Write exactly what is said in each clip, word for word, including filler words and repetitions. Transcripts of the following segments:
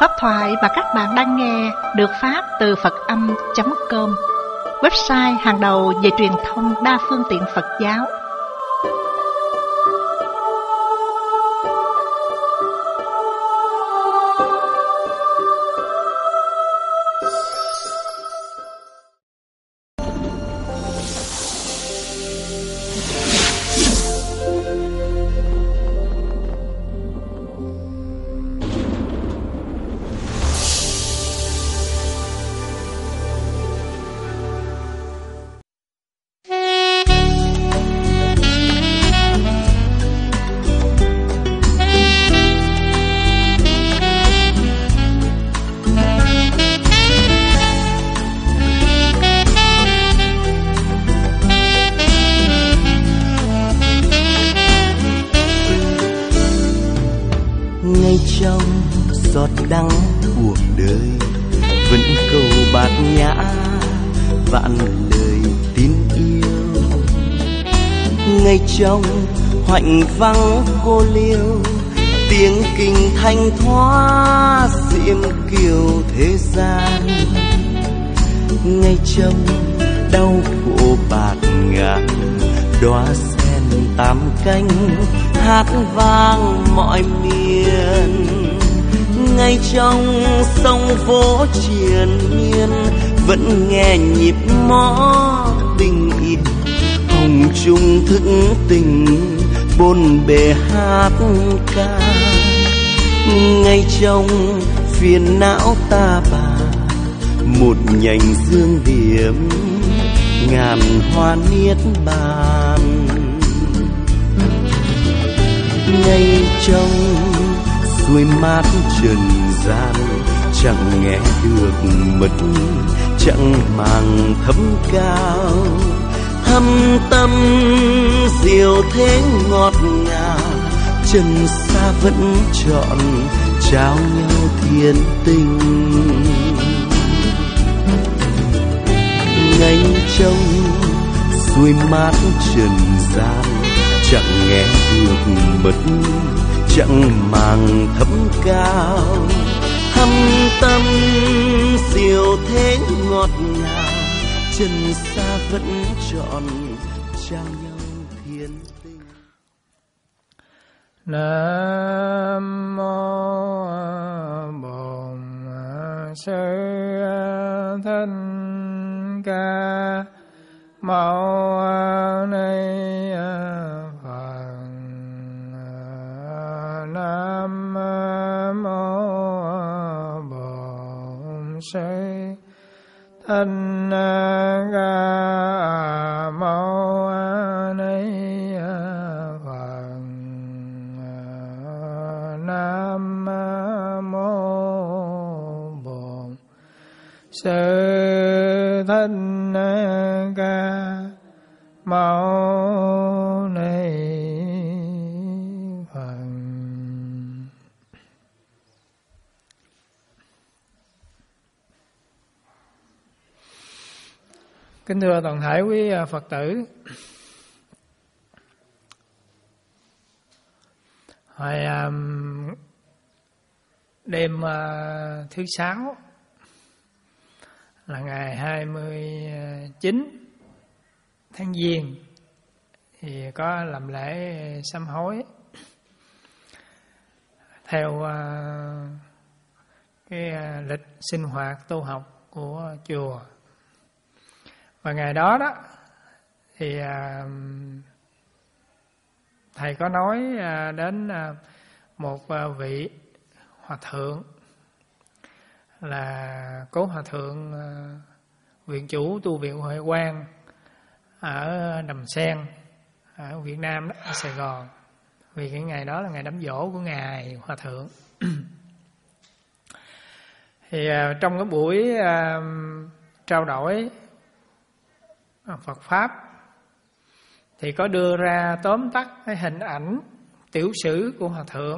Pháp thoại mà các bạn đang nghe được phát từ Phật âm chấm com, website hàng đầu về truyền thông đa phương tiện Phật giáo. Trong hoạnh vắng cô liêu, tiếng kinh thanh thoát diễm kiều thế gian. Ngay trong đau khổ bạt ngàn, đóa sen tám cánh hát vang mọi miền. Ngay trong sông phố triền miên, vẫn nghe nhịp mõ tình yêu hồng trung thức tình bôn bề hát ca. Ngay trong phiền não ta bà, một nhành dương điểm ngàn hoa niết bàn. Ngay trong suối mát trần gian, chẳng nghe được mật chẳng màng thấm cao. Thâm tâm diệu thế ngọt ngào, chân xa vẫn chọn trao nhau thiên tình. Ngay trong suối mát trần gian, chẳng nghe được mật chẳng màng thấm cao. Thâm tâm diệu thế ngọt ngào, chân xa vẫn chọn trao nhau thiên tình. Nam mô Bổn Sư Thích Ca Mâu Ni Phật. Nam mô Bổn Sư Thích Ca Mâu Ni Phật. Nam mô Bổn Sư Thích Ca Mâu Ni Phật. Kính thưa toàn thể quý Phật tử, hồi um, đêm uh, thứ sáu là ngày hai mươi chín tháng Giêng thì có làm lễ sám hối theo uh, cái uh, lịch sinh hoạt tu học của chùa. Và ngày đó đó thì uh, thầy có nói uh, đến uh, một uh, vị hòa thượng là cố hòa thượng uh, viện chủ tu viện Huệ Quang ở Đầm Sen ở Việt Nam đó, ở Sài Gòn. Vì cái ngày đó là ngày đám giỗ của ngài hòa thượng. Thì uh, trong cái buổi uh, trao đổi Phật Pháp thì có đưa ra tóm tắt cái hình ảnh tiểu sử của hòa thượng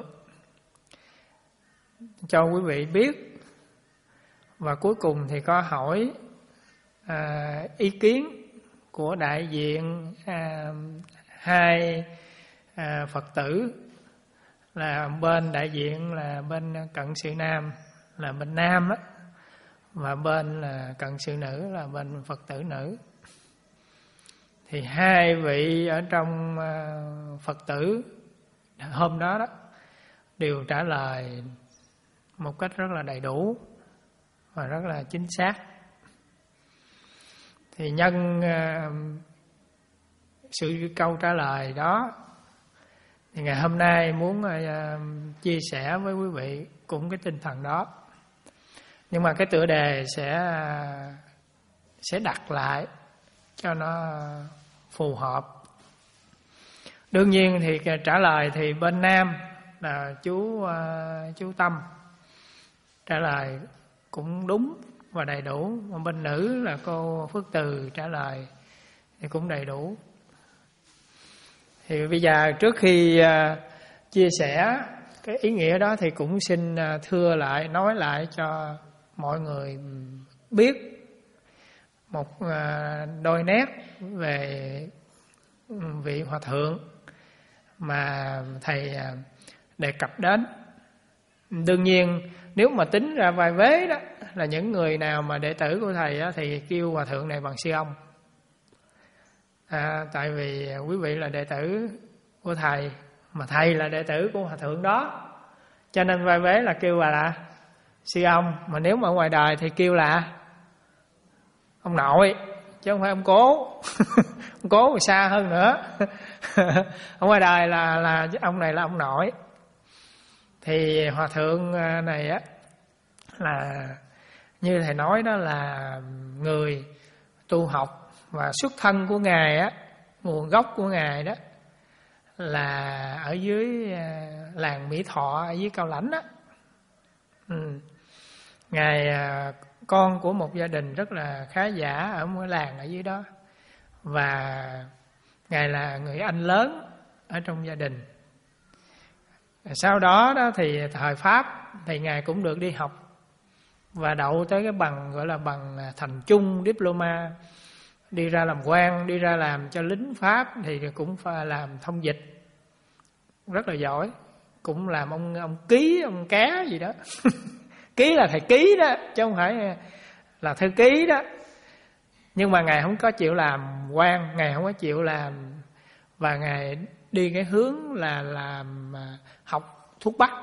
cho quý vị biết. Và cuối cùng thì có hỏi à, ý kiến của đại diện à, hai à, Phật tử, là bên đại diện là bên Cận Sự Nam là bên nam á, và bên là cận sự nữ là bên Phật tử nữ. Thì hai vị ở trong Phật tử hôm đó đó đều trả lời một cách rất là đầy đủ và rất là chính xác. Thì nhân sự câu trả lời đó thì ngày hôm nay muốn chia sẻ với quý vị cũng cái tinh thần đó. Nhưng mà cái tựa đề sẽ sẽ đặt lại cho nó phù hợp. Đương nhiên thì trả lời thì bên nam là chú chú Tâm trả lời cũng đúng và đầy đủ, mà bên nữ là cô Phước Từ trả lời thì cũng đầy đủ. Thì bây giờ trước khi uh, chia sẻ cái ý nghĩa đó thì cũng xin uh, thưa lại, nói lại cho mọi người biết một uh, đôi nét về vị Hòa Thượng mà thầy uh, đề cập đến. Đương nhiên nếu mà tính ra vai vế đó là những người nào mà đệ tử của thầy đó, thì kêu Hòa Thượng này bằng sư ông. À, tại vì quý vị là đệ tử của thầy, mà thầy là đệ tử của Hòa Thượng đó, cho nên vai vế là kêu là, là sư ông. Mà nếu mà ở ngoài đời thì kêu là ông nội, chứ không phải ông cố. Ông cố thì xa hơn nữa. Ở ngoài đời là, là ông này là ông nội. Thì Hòa Thượng này á là như thầy nói đó là người tu học, và xuất thân của Ngài á, nguồn gốc của Ngài đó là ở dưới làng Mỹ Thọ, ở dưới Cao Lãnh đó. Ừ. Ngài con của một gia đình rất là khá giả ở một làng ở dưới đó, và Ngài là người anh lớn ở trong gia đình. Sau đó đó thì thời Pháp thì Ngài cũng được đi học và đậu tới cái bằng gọi là bằng thành trung diploma, đi ra làm quan, đi ra làm cho lính Pháp thì cũng phải làm thông dịch rất là giỏi, cũng làm ông ông ký, ông cá gì đó. Ký là thầy ký đó, chứ không phải là thư ký đó. Nhưng mà Ngài không có chịu làm quan, Ngài không có chịu làm, và Ngài đi cái hướng là làm học thuốc bắc,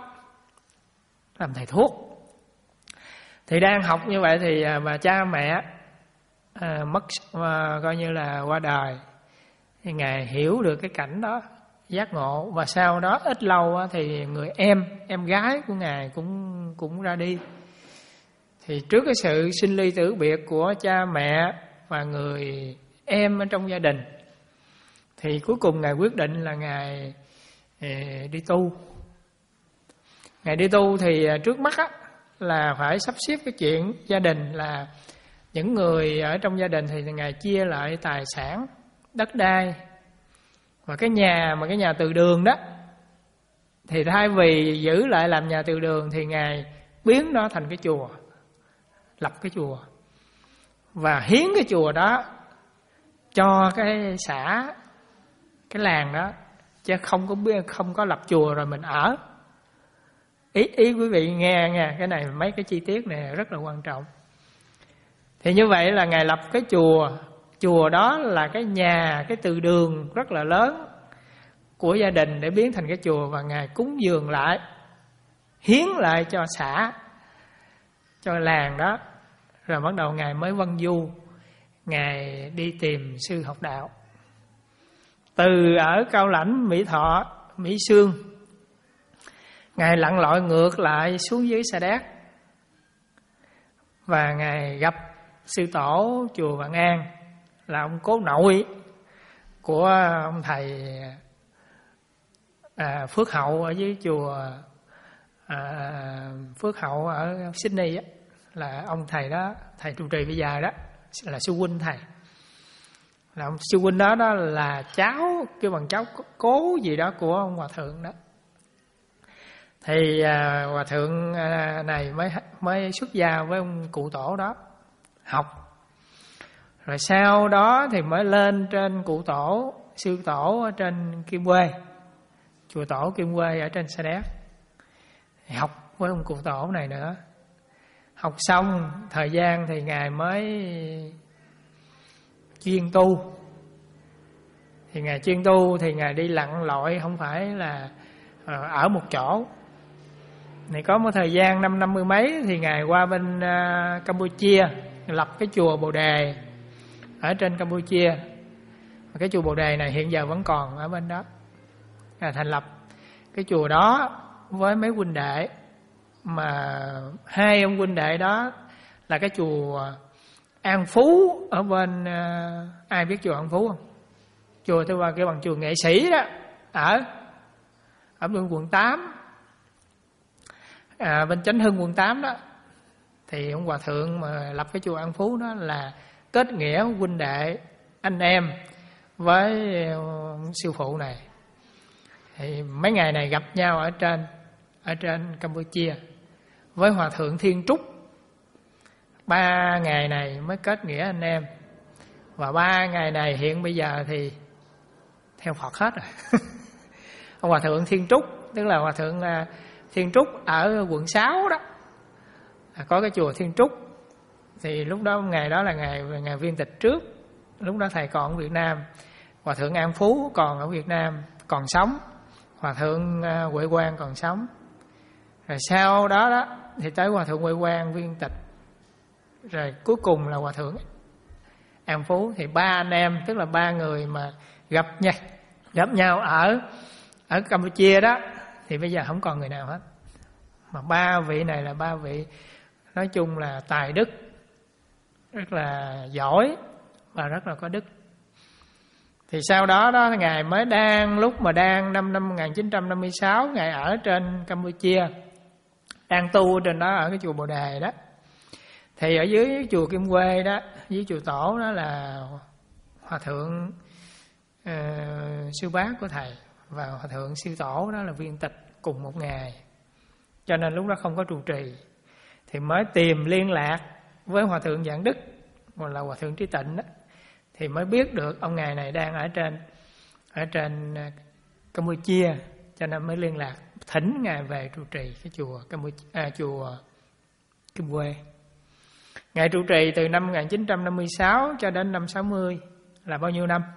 làm thầy thuốc. Thì đang học như vậy thì mà cha mẹ à, mất à, coi như là qua đời, thì Ngài hiểu được cái cảnh đó, giác ngộ. Và sau đó ít lâu thì người em em gái của Ngài cũng cũng ra đi. Thì trước cái sự sinh ly tử biệt của cha mẹ và người em ở trong gia đình, thì cuối cùng Ngài quyết định là Ngài đi tu. Ngài đi tu thì trước mắt á, là phải sắp xếp cái chuyện gia đình, là những người ở trong gia đình thì Ngài chia lại tài sản, đất đai. Và cái nhà mà cái nhà từ đường đó, thì thay vì giữ lại làm nhà từ đường thì Ngài biến nó thành cái chùa, lập cái chùa và hiến cái chùa đó cho cái xã, cái làng đó, chứ không có không có lập chùa rồi mình ở. Ý ý quý vị nghe nha, cái này mấy cái chi tiết này rất là quan trọng. Thì như vậy là Ngài lập cái chùa, chùa đó là cái nhà, cái từ đường rất là lớn của gia đình để biến thành cái chùa, và Ngài cúng dường lại, hiến lại cho xã, cho làng đó. Rồi bắt đầu Ngài mới vân du, Ngài đi tìm sư học đạo. Từ ở Cao Lãnh, Mỹ Thọ, Mỹ Xương, Ngài lặn lội ngược lại xuống dưới Sa Đéc, và Ngài gặp sư tổ chùa Vạn An, là ông cố nội của ông thầy à, Phước Hậu ở dưới chùa à, Phước Hậu ở Sydney á, là ông thầy đó, thầy trụ trì bây giờ đó là sư huynh thầy. Là ông sư huynh đó đó là cháu, kêu bằng cháu cố gì đó của ông Hòa Thượng đó. Thì à, Hòa Thượng à, này mới mới xuất gia với ông cụ tổ đó học. Rồi sau đó thì mới lên trên cụ tổ, sư tổ ở trên Kim Quê, chùa tổ Kim Quê ở trên Sa Đéc, thì học với ông cụ tổ này nữa. Học xong thời gian thì Ngài mới chuyên tu. Thì Ngài chuyên tu thì Ngài đi lặn lội, không phải là ở một chỗ. Thì có một thời gian năm năm mươi mấy thì Ngài qua bên uh, Campuchia, lập cái chùa Bồ Đề ở trên Campuchia. Cái chùa Bồ Đề này hiện giờ vẫn còn ở bên đó. Ngài thành lập cái chùa đó với mấy huynh đệ, mà hai ông huynh đệ đó là cái chùa An Phú ở bên uh, ai biết chùa An Phú không? Chùa tôi qua cái bằng chùa Nghệ Sĩ đó, ở ở bên quận tám, à, bên Chánh Hưng quận tám đó. Thì ông hòa thượng mà lập cái chùa An Phú đó là kết nghĩa huynh đệ anh em với sư phụ này. Thì mấy ngày này gặp nhau ở trên ở trên Campuchia với hòa thượng Thiên Trúc. Ba ngày này mới kết nghĩa anh em. Và ba ngày này hiện bây giờ thì theo Phật hết rồi. Ông hòa thượng Thiên Trúc, tức là hòa thượng Thiên Trúc ở quận sáu đó, có cái chùa Thiên Trúc. Thì lúc đó ngày đó là ngày ngày viên tịch trước. Lúc đó thầy còn ở Việt Nam. Hòa thượng An Phú còn ở Việt Nam, còn sống. Hòa thượng Huệ Quang còn sống. Rồi sau đó đó thì tới hòa thượng Huệ Quang viên tịch. Rồi cuối cùng là hòa thượng An Phú. Thì ba anh em, tức là ba người mà gặp nhau gặp nhau ở ở Campuchia đó, thì bây giờ không còn người nào hết. Mà ba vị này là ba vị nói chung là tài đức, rất là giỏi và rất là có đức. Thì sau đó đó Ngài mới đang lúc mà đang năm năm một nghìn chín trăm năm mươi sáu, Ngài ở trên Campuchia, đang tu trên đó ở cái chùa Bồ Đề đó. Thì ở dưới chùa Kim Quê đó, dưới chùa Tổ đó là hòa thượng uh, sư bác của thầy và hòa thượng sư Tổ đó là viên tịch cùng một ngày. Cho nên lúc đó không có trụ trì. Thì mới tìm liên lạc với hòa thượng Giảng Đức, hoặc là hòa thượng Trí Tịnh đó. Thì mới biết được ông ngài này đang ở trên ở trên Campuchia, cho nên mới liên lạc thỉnh ngài về trụ trì cái chùa Campuchia, à, chùa Kim Quê. Ngài trụ trì từ năm một nghìn chín trăm năm mươi sáu cho đến năm sáu mươi là bao nhiêu năm?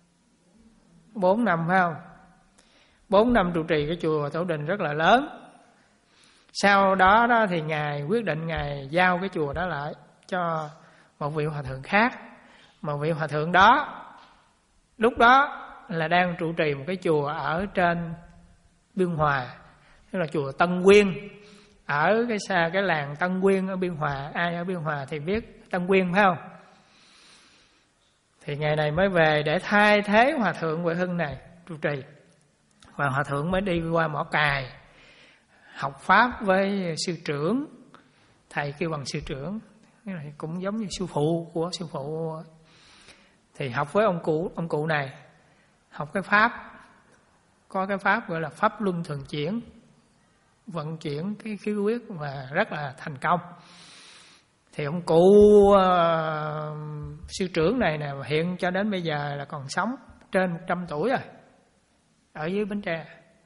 Bốn năm phải không? Bốn năm trụ trì cái chùa Tổ Đình rất là lớn. Sau đó đó thì ngài quyết định ngài giao cái chùa đó lại cho một vị hòa thượng khác. Một vị hòa thượng đó lúc đó là đang trụ trì một cái chùa ở trên Biên Hòa, tức là chùa Tân Quyên, ở cái xa cái làng Tân Quyên ở Biên Hòa. Ai ở Biên Hòa thì biết Tân Quyên phải không? Thì ngày này mới về để thay thế hòa thượng Huệ Hưng này trụ trì. Và hòa thượng mới đi qua Mỏ Cày học pháp với sư trưởng, thầy kêu bằng sư trưởng, cũng giống như sư phụ của sư phụ. Thì học với ông cụ ông cụ này, học cái pháp, có cái pháp gọi là pháp luân thường chuyển, vận chuyển cái khí huyết và rất là thành công. Thì ông cụ uh, sư trưởng này nè hiện cho đến bây giờ là còn sống, trên một trăm tuổi rồi, ở dưới Bến Tre.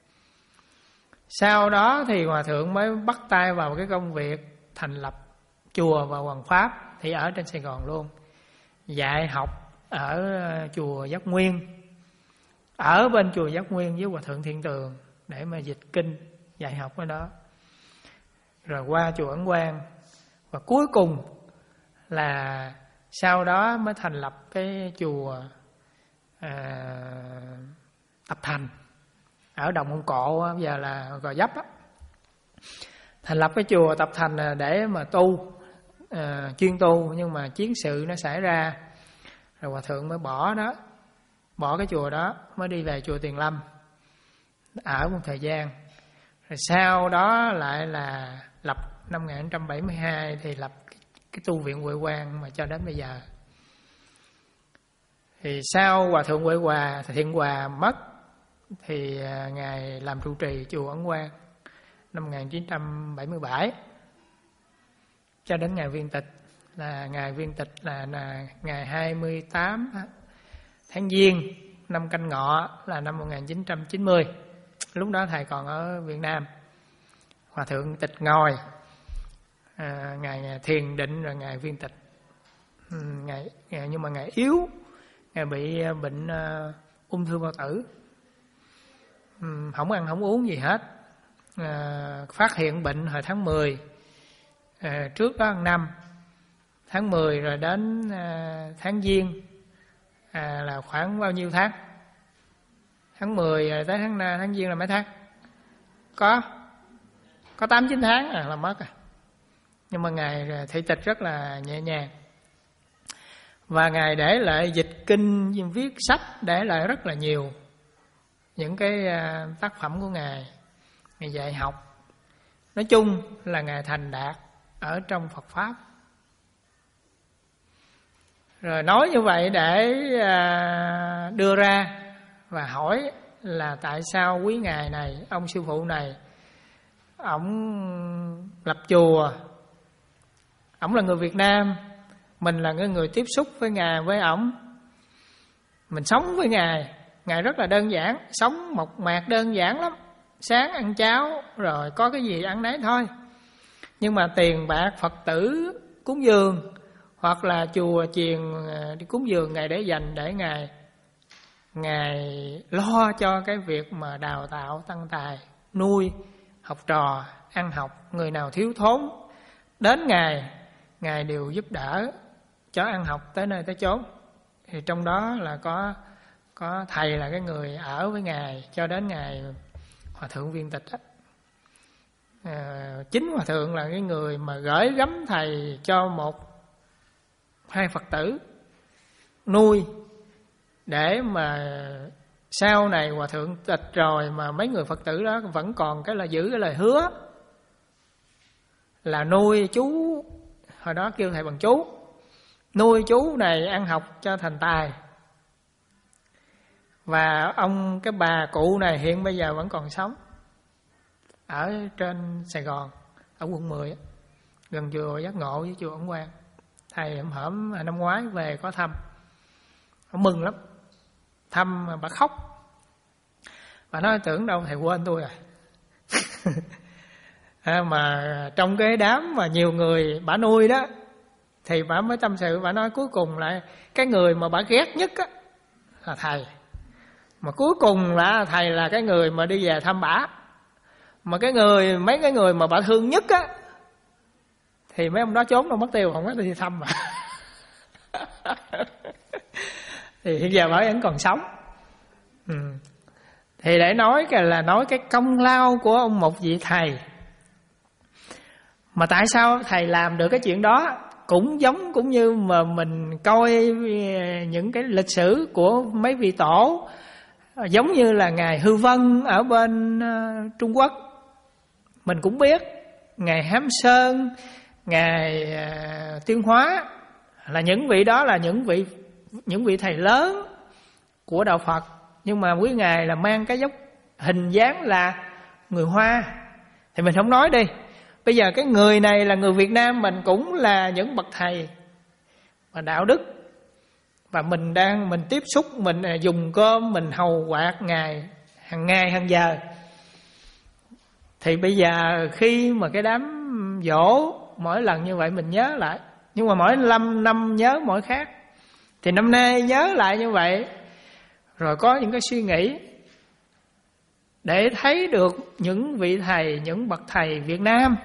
Sau đó thì hòa thượng mới bắt tay vào cái công việc thành lập chùa và Hoàng Pháp, thì ở trên Sài Gòn luôn, dạy học ở chùa Giác Nguyên, ở bên chùa Giác Nguyên với hòa thượng Thiên Tường để mà dịch kinh dạy học ở đó. Rồi qua chùa Ấn Quang, và cuối cùng là sau đó mới thành lập cái chùa à, Tập Thành ở Đồng Ông Cộ, bây giờ là Gò Vấp á. Thành lập cái chùa Tập Thành để mà tu, à, chuyên tu, nhưng mà chiến sự nó xảy ra, rồi hòa thượng mới bỏ đó, bỏ cái chùa đó, mới đi về chùa Tiền Lâm ở một thời gian. Rồi sau đó lại là lập năm một nghìn chín trăm bảy mươi hai thì lập cái, cái tu viện Huệ Quang mà cho đến bây giờ. Thì sau hòa thượng Huệ Hòa, Thiện Hòa mất thì ngài làm trụ trì chùa Ấn Quang năm một nghìn chín trăm bảy mươi bảy cho đến ngày viên tịch, là ngày viên tịch là, là ngày hai mươi tám tháng Giêng năm Canh Ngọ là năm một nghìn chín trăm chín mươi. Lúc đó thầy còn ở Việt Nam. Hòa thượng tịch ngồi à, ngài, ngài thiền định rồi ngài viên tịch. ừ, ngài, ngài nhưng mà ngài yếu, ngài bị bệnh uh, ung thư bao tử, ừ, không ăn không uống gì hết. À, phát hiện bệnh hồi tháng mười, à, trước đó năm tháng mười, rồi đến à, tháng Giêng, à, là khoảng bao nhiêu tháng? Tháng mười rồi tới tháng tháng Giêng là mấy tháng? Có có tám chín tháng à, là mất à. Nhưng mà ngài thị tịch rất là nhẹ nhàng, và ngài để lại dịch kinh, viết sách, để lại rất là nhiều những cái tác phẩm của ngài. Ngài dạy học, nói chung là ngài thành đạt ở trong Phật pháp. Rồi nói như vậy để đưa ra và hỏi là tại sao quý ngài này, ông sư phụ này, ổng lập chùa, ổng là người Việt Nam, mình là người, người tiếp xúc với ngài, với ổng, mình sống với ngài. Ngài rất là đơn giản, sống mộc mạc đơn giản lắm, sáng ăn cháo rồi có cái gì ăn nấy thôi. Nhưng mà tiền bạc Phật tử cúng dường hoặc là chùa chiền đi cúng dường ngài để dành để ngài ngài lo cho cái việc mà đào tạo tăng tài, nuôi học trò ăn học. Người nào thiếu thốn đến ngài, ngài đều giúp đỡ cho ăn học tới nơi tới chốn. Thì trong đó là có có thầy là cái người ở với ngài cho đến ngày Hòa thượng viên tịch đó. À, chính Hòa thượng là cái người mà gửi gắm thầy cho một hai Phật tử nuôi, để mà sau này Hòa thượng tịch rồi mà mấy người Phật tử đó vẫn còn cái là giữ cái lời hứa là nuôi chú, hồi đó kêu thầy bằng chú, nuôi chú này ăn học cho thành tài. Và ông cái bà cụ này hiện bây giờ vẫn còn sống ở trên Sài Gòn, ở quận mười, gần chùa Giác Ngộ với chùa Ấn Quang. Thầy hổm hổm năm ngoái về có thăm, ông mừng lắm, thăm mà bà khóc. Bà nói tưởng đâu thầy quên tôi rồi. À, mà trong cái đám mà nhiều người bà nuôi đó, thì bà mới tâm sự, bà nói cuối cùng lại cái người mà bà ghét nhất á là thầy, mà cuối cùng là thầy là cái người mà đi về thăm bả. Mà cái người mấy cái người mà bà thương nhất á thì mấy ông đó trốn đâu mất tiêu, không có đi thăm mà. Thì hiện giờ bà vẫn còn sống. ừ. Thì để nói cái là nói cái công lao của ông một vị thầy. Mà tại sao thầy làm được cái chuyện đó? Cũng giống cũng như mà mình coi những cái lịch sử của mấy vị tổ, giống như là ngài Hư Vân ở bên uh, Trung Quốc, mình cũng biết ngài Hám Sơn, ngài uh, Tuyên Hóa, là những vị đó là những vị những vị thầy lớn của đạo Phật. Nhưng mà quý ngài là mang cái dốc hình dáng là người Hoa, thì mình không nói đi. Bây giờ cái người này là người Việt Nam, mình cũng là những bậc thầy và đạo đức, và mình đang mình tiếp xúc, mình dùng cơm, mình hầu quạt ngài hàng ngày hàng giờ. Thì bây giờ khi mà cái đám dỗ mỗi lần như vậy mình nhớ lại, nhưng mà mỗi năm năm nhớ mỗi khác, thì năm nay nhớ lại như vậy, rồi có những cái suy nghĩ để thấy được những vị thầy, những bậc thầy Việt Nam,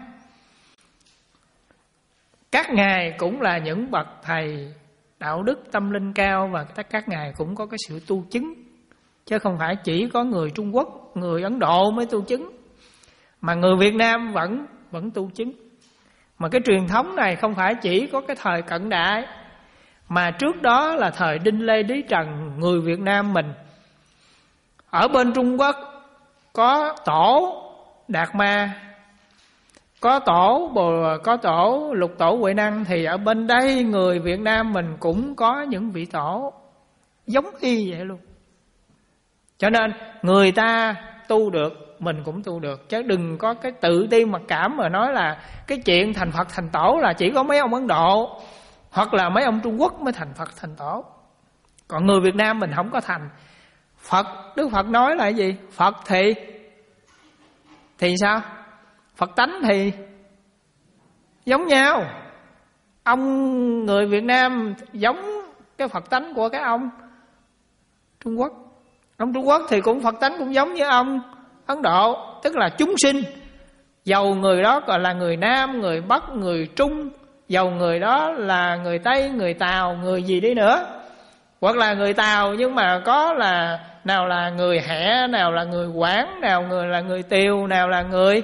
các ngài cũng là những bậc thầy đạo đức tâm linh cao, và các ngài cũng có cái sự tu chứng, chứ không phải chỉ có người Trung Quốc, người Ấn Độ mới tu chứng, mà người Việt Nam vẫn vẫn tu chứng. Mà cái truyền thống này không phải chỉ có cái thời cận đại, mà trước đó là thời Đinh Lê Đế Trần, người Việt Nam mình ở bên Trung Quốc có tổ Đạt Ma, có tổ bồ, có tổ Lục Tổ Huệ Năng, thì ở bên đây người Việt Nam mình cũng có những vị tổ giống y vậy luôn. Cho nên người ta tu được, mình cũng tu được, chứ đừng có cái tự ti mặc cảm mà nói là cái chuyện thành Phật thành tổ là chỉ có mấy ông Ấn Độ hoặc là mấy ông Trung Quốc mới thành Phật thành tổ, còn người Việt Nam mình không có thành. Phật, Đức Phật nói là cái gì? Phật thì thì sao? Phật tánh thì giống nhau. Ông người Việt Nam giống cái Phật tánh của cái ông Trung Quốc. Ông Trung Quốc thì cũng Phật tánh cũng giống như ông Ấn Độ, tức là chúng sinh. Dầu người đó gọi là người Nam, người Bắc, người Trung, dầu người đó là người Tây, người Tàu, người gì đi nữa, hoặc là người Tàu nhưng mà có là nào là người Hẹ, nào là người Quảng, nào người là người Tiều, nào là người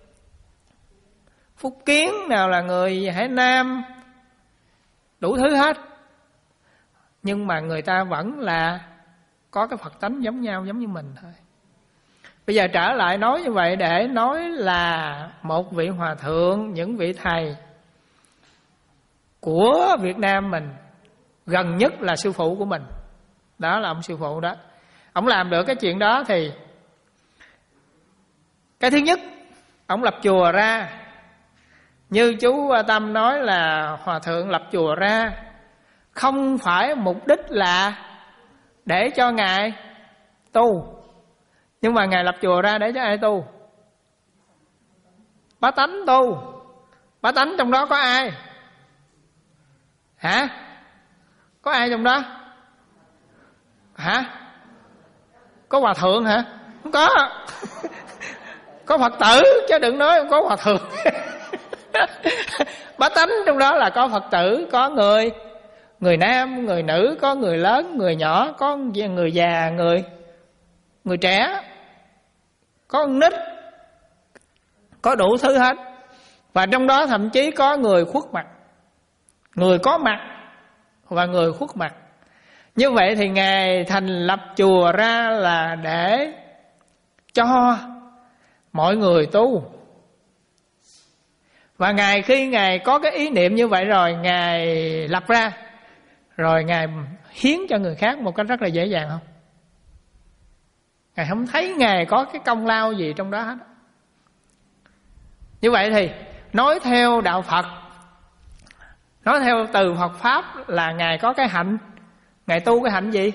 Phúc Kiến, nào là người Hải Nam, đủ thứ hết. Nhưng mà người ta vẫn là có cái Phật tánh giống nhau, giống như mình thôi. Bây giờ trở lại nói như vậy để nói là một vị hòa thượng, những vị thầy của Việt Nam mình gần nhất là sư phụ của mình. Đó là ông sư phụ đó. Ông làm được cái chuyện đó thì cái thứ nhất, ông lập chùa ra. Như chú Tâm nói là hòa thượng lập chùa ra không phải mục đích là để cho Ngài tu. Nhưng mà Ngài lập chùa ra để cho ai tu? Bá tánh tu. Bá tánh trong đó có ai? Hả? Có ai trong đó? Hả? Có hòa thượng hả? Không có. Có Phật tử chứ đừng nói không có hòa thượng. Bá tánh trong đó là có Phật tử, có người người nam, người nữ, có người lớn, người nhỏ, có người già, người người trẻ, có con nít, có đủ thứ hết. Và trong đó thậm chí có người khuất mặt, người có mặt và người khuất mặt. Như vậy thì Ngài thành lập chùa ra là để cho mọi người tu. Và Ngài khi Ngài có cái ý niệm như vậy rồi, Ngài lập ra, rồi Ngài hiến cho người khác một cách rất là dễ dàng không? Ngài không thấy Ngài có cái công lao gì trong đó hết. Như vậy thì nói theo đạo Phật, nói theo từ Phật Pháp là Ngài có cái hạnh. Ngài tu cái hạnh gì?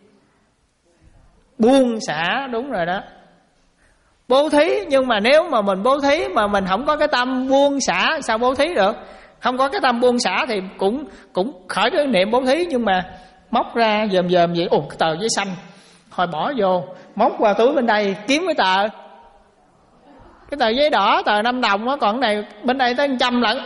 Buông xả, đúng rồi đó. Bố thí, nhưng mà nếu mà mình bố thí mà mình không có cái tâm buông xả, sao bố thí được? Không có cái tâm buông xả thì cũng cũng khởi cái niệm bố thí, nhưng mà móc ra dòm dòm vậy, ồ cái tờ giấy xanh, thôi bỏ vô, móc qua túi bên đây kiếm cái tờ cái tờ giấy đỏ, tờ năm đồng đó, còn cái này bên đây tới một trăm lận.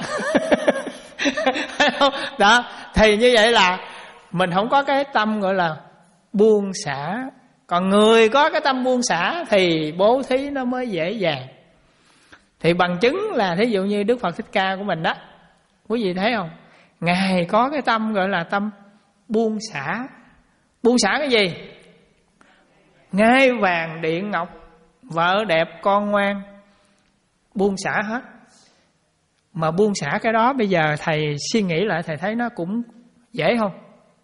Đó, thì như vậy là mình không có cái tâm gọi là buông xả. Còn người có cái tâm buông xả thì bố thí nó mới dễ dàng. Thì bằng chứng là thí dụ như Đức Phật Thích Ca của mình đó, quý vị thấy không? Ngài có cái tâm gọi là tâm buông xả. Buông xả cái gì? Ngai vàng điện ngọc, vợ đẹp con ngoan, buông xả hết. Mà buông xả cái đó bây giờ thầy suy nghĩ lại, thầy thấy nó cũng dễ không?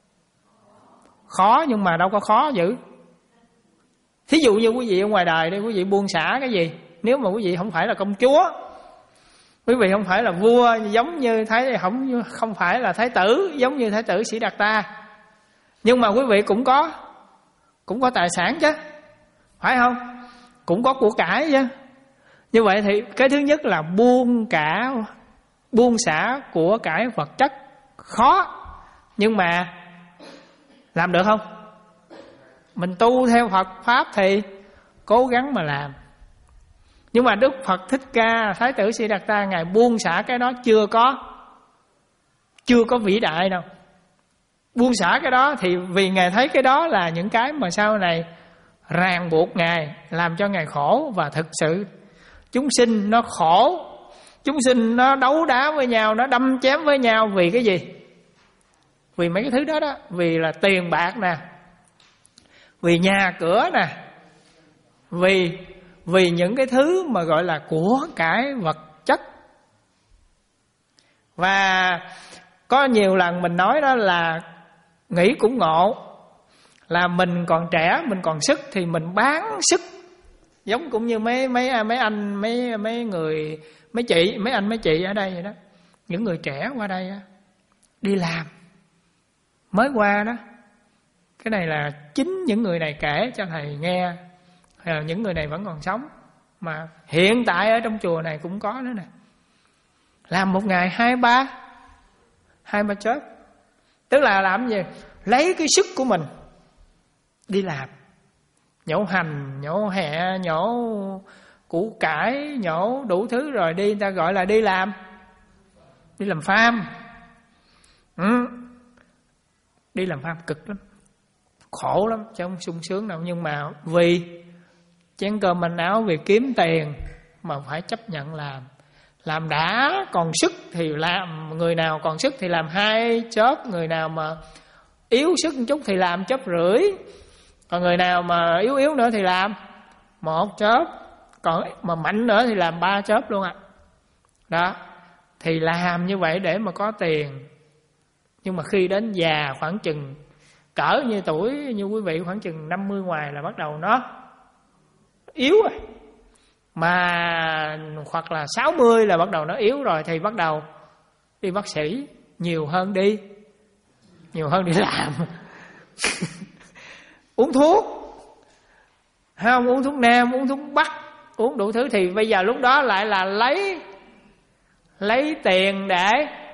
Khó, nhưng mà đâu có khó dữ. Thí dụ như quý vị ở ngoài đời đây, quý vị buông xả cái gì? Nếu mà quý vị không phải là công chúa, quý vị không phải là vua giống như thái, không không phải là thái tử giống như thái tử Sĩ Đạt Ta, nhưng mà quý vị cũng có cũng có tài sản chứ, phải không? Cũng có của cải chứ. Như vậy thì cái thứ nhất là buông cả buông xả của cải vật chất khó, nhưng mà làm được không? Mình tu theo Phật Pháp thì cố gắng mà làm. Nhưng mà Đức Phật Thích Ca, Thái tử Sĩ Đạt Ta, Ngài buông xả cái đó chưa có Chưa có vĩ đại đâu. Buông xả cái đó thì vì Ngài thấy cái đó là những cái mà sau này ràng buộc Ngài, làm cho Ngài khổ. Và thực sự chúng sinh nó khổ, chúng sinh nó đấu đá với nhau, nó đâm chém với nhau vì cái gì? Vì mấy cái thứ đó đó. Vì là tiền bạc nè, vì nhà cửa nè, Vì Vì những cái thứ mà gọi là của cải vật chất. Và có nhiều lần mình nói đó là nghĩ cũng ngộ, là mình còn trẻ, mình còn sức thì mình bán sức. Giống cũng như mấy mấy mấy anh, mấy mấy người, mấy chị, mấy anh mấy chị ở đây vậy đó. Những người trẻ qua đây đó, đi làm mới qua đó. Cái này là chính những người này kể cho thầy nghe, những người này vẫn còn sống, mà hiện tại ở trong chùa này cũng có nữa nè. Làm một ngày hai ba Hai ba chớp. Tức là làm gì? Lấy cái sức của mình đi làm. Nhổ hành, nhổ hẹ, nhổ củ cải, nhổ đủ thứ rồi đi. Người ta gọi là đi làm Đi làm farm. ừ. Đi làm farm cực lắm, khổ lắm chứ không sung sướng đâu. Nhưng mà vì chén cơm manh áo, vì kiếm tiền mà phải chấp nhận làm. Làm đã còn sức thì làm. Người nào còn sức thì làm hai chớp. Người nào mà yếu sức một chút thì làm chớp rưỡi. Còn người nào mà yếu yếu nữa thì làm một chớp. Còn mà mạnh nữa thì làm ba chớp luôn ạ. À. Đó. Thì làm như vậy để mà có tiền. Nhưng mà khi đến già khoảng chừng cỡ như tuổi như quý vị khoảng chừng năm mươi ngoài là bắt đầu nó yếu rồi. Mà hoặc là sáu mươi là bắt đầu nó yếu rồi thì bắt đầu đi bác sĩ nhiều hơn đi. Nhiều hơn đi làm. Uống thuốc. Không, uống thuốc nam, uống thuốc bắc, uống đủ thứ. Thì bây giờ lúc đó lại là lấy Lấy tiền để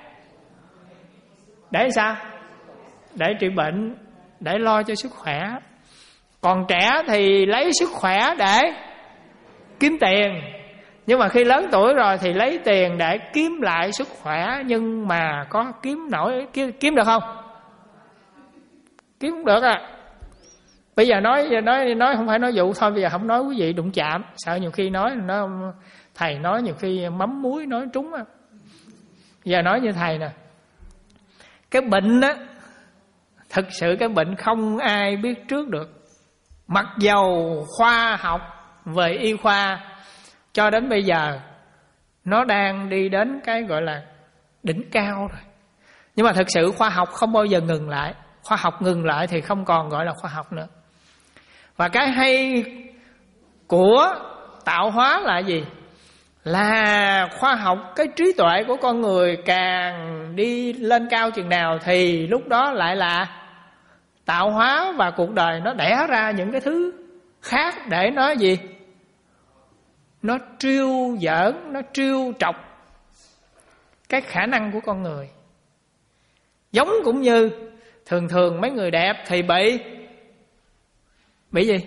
Để sao? Để trị bệnh, để lo cho sức khỏe. Còn trẻ thì lấy sức khỏe để kiếm tiền. Nhưng mà khi lớn tuổi rồi thì lấy tiền để kiếm lại sức khỏe. Nhưng mà có kiếm nổi Kiếm, kiếm được không? Kiếm không được à. Bây giờ nói nói nói không phải nói vụ thôi. Bây giờ không nói quý vị đụng chạm. Sợ nhiều khi nói nó thầy nói nhiều khi mắm muối nói trúng á. Giờ nói như thầy nè, cái bệnh á, thực sự cái bệnh không ai biết trước được. Mặc dầu khoa học về y khoa cho đến bây giờ nó đang đi đến cái gọi là đỉnh cao rồi. Nhưng mà thực sự khoa học không bao giờ ngừng lại. Khoa học ngừng lại thì không còn gọi là khoa học nữa. Và cái hay của tạo hóa là gì? Là khoa học, cái trí tuệ của con người càng đi lên cao chừng nào thì lúc đó lại là tạo hóa. Và cuộc đời nó đẻ ra những cái thứ khác để nó gì? Nó trêu giỡn, nó trêu trọc cái khả năng của con người. Giống cũng như thường thường mấy người đẹp thì bị Bị gì?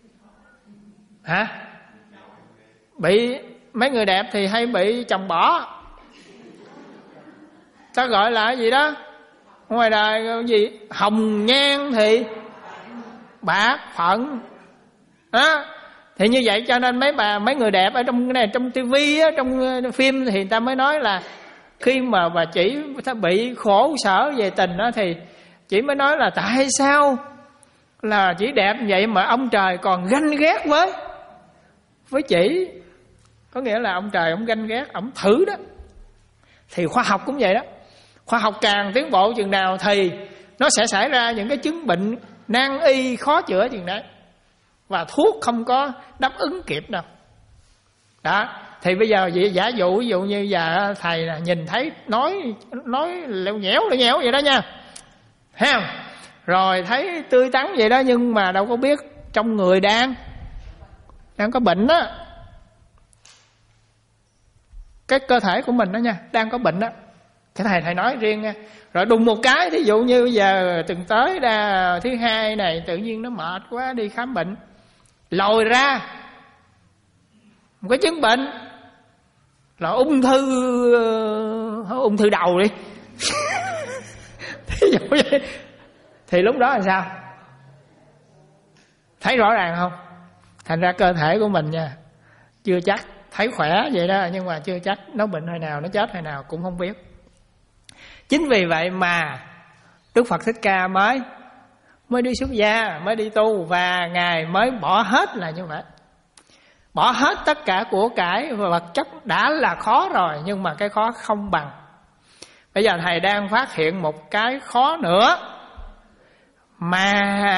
Hả? Bị Mấy người đẹp thì hay bị chồng bỏ. Ta gọi là cái gì đó ngoài đời cái gì? Hồng nhan thì bạc phận đó. Thì như vậy cho nên mấy bà mấy người đẹp ở trong cái này, trong tivi á, trong phim thì người ta mới nói là khi mà bà chỉ bị khổ sở về tình đó thì chỉ mới nói là tại sao là chỉ đẹp vậy mà ông trời còn ganh ghét với với chị. Có nghĩa là ông trời ông ganh ghét, ông thử đó. Thì khoa học cũng vậy đó. Khoa học càng tiến bộ chừng nào thì nó sẽ xảy ra những cái chứng bệnh nan y khó chữa chừng đấy. Và thuốc không có đáp ứng kịp đâu. Đó. Thì bây giờ giả dụ ví dụ như giờ thầy là nhìn thấy nói nói leo nhẽo leo nhẽo vậy đó nha. Thấy không? Rồi thấy tươi tắn vậy đó nhưng mà đâu có biết trong người đang đang có bệnh đó. Cái cơ thể của mình đó nha, đang có bệnh đó. Cái thầy thầy nói riêng nha. Rồi đùng một cái, thí dụ như bây giờ từng tới đà thứ hai này tự nhiên nó mệt quá đi khám bệnh, lòi ra một cái chứng bệnh là ung thư ung thư đầu đi. Thí dụ vậy. Thì lúc đó là sao? Thấy rõ ràng không? Thành ra cơ thể của mình nha, chưa chắc. Thấy khỏe vậy đó nhưng mà chưa chắc nó bệnh hồi nào, nó chết hồi nào cũng không biết. Chính vì vậy mà Đức Phật Thích Ca mới mới đi xuất gia, mới đi tu. Và Ngài mới bỏ hết là như vậy. Bỏ hết tất cả của cải và vật chất đã là khó rồi. Nhưng mà cái khó không bằng. Bây giờ thầy đang phát hiện một cái khó nữa mà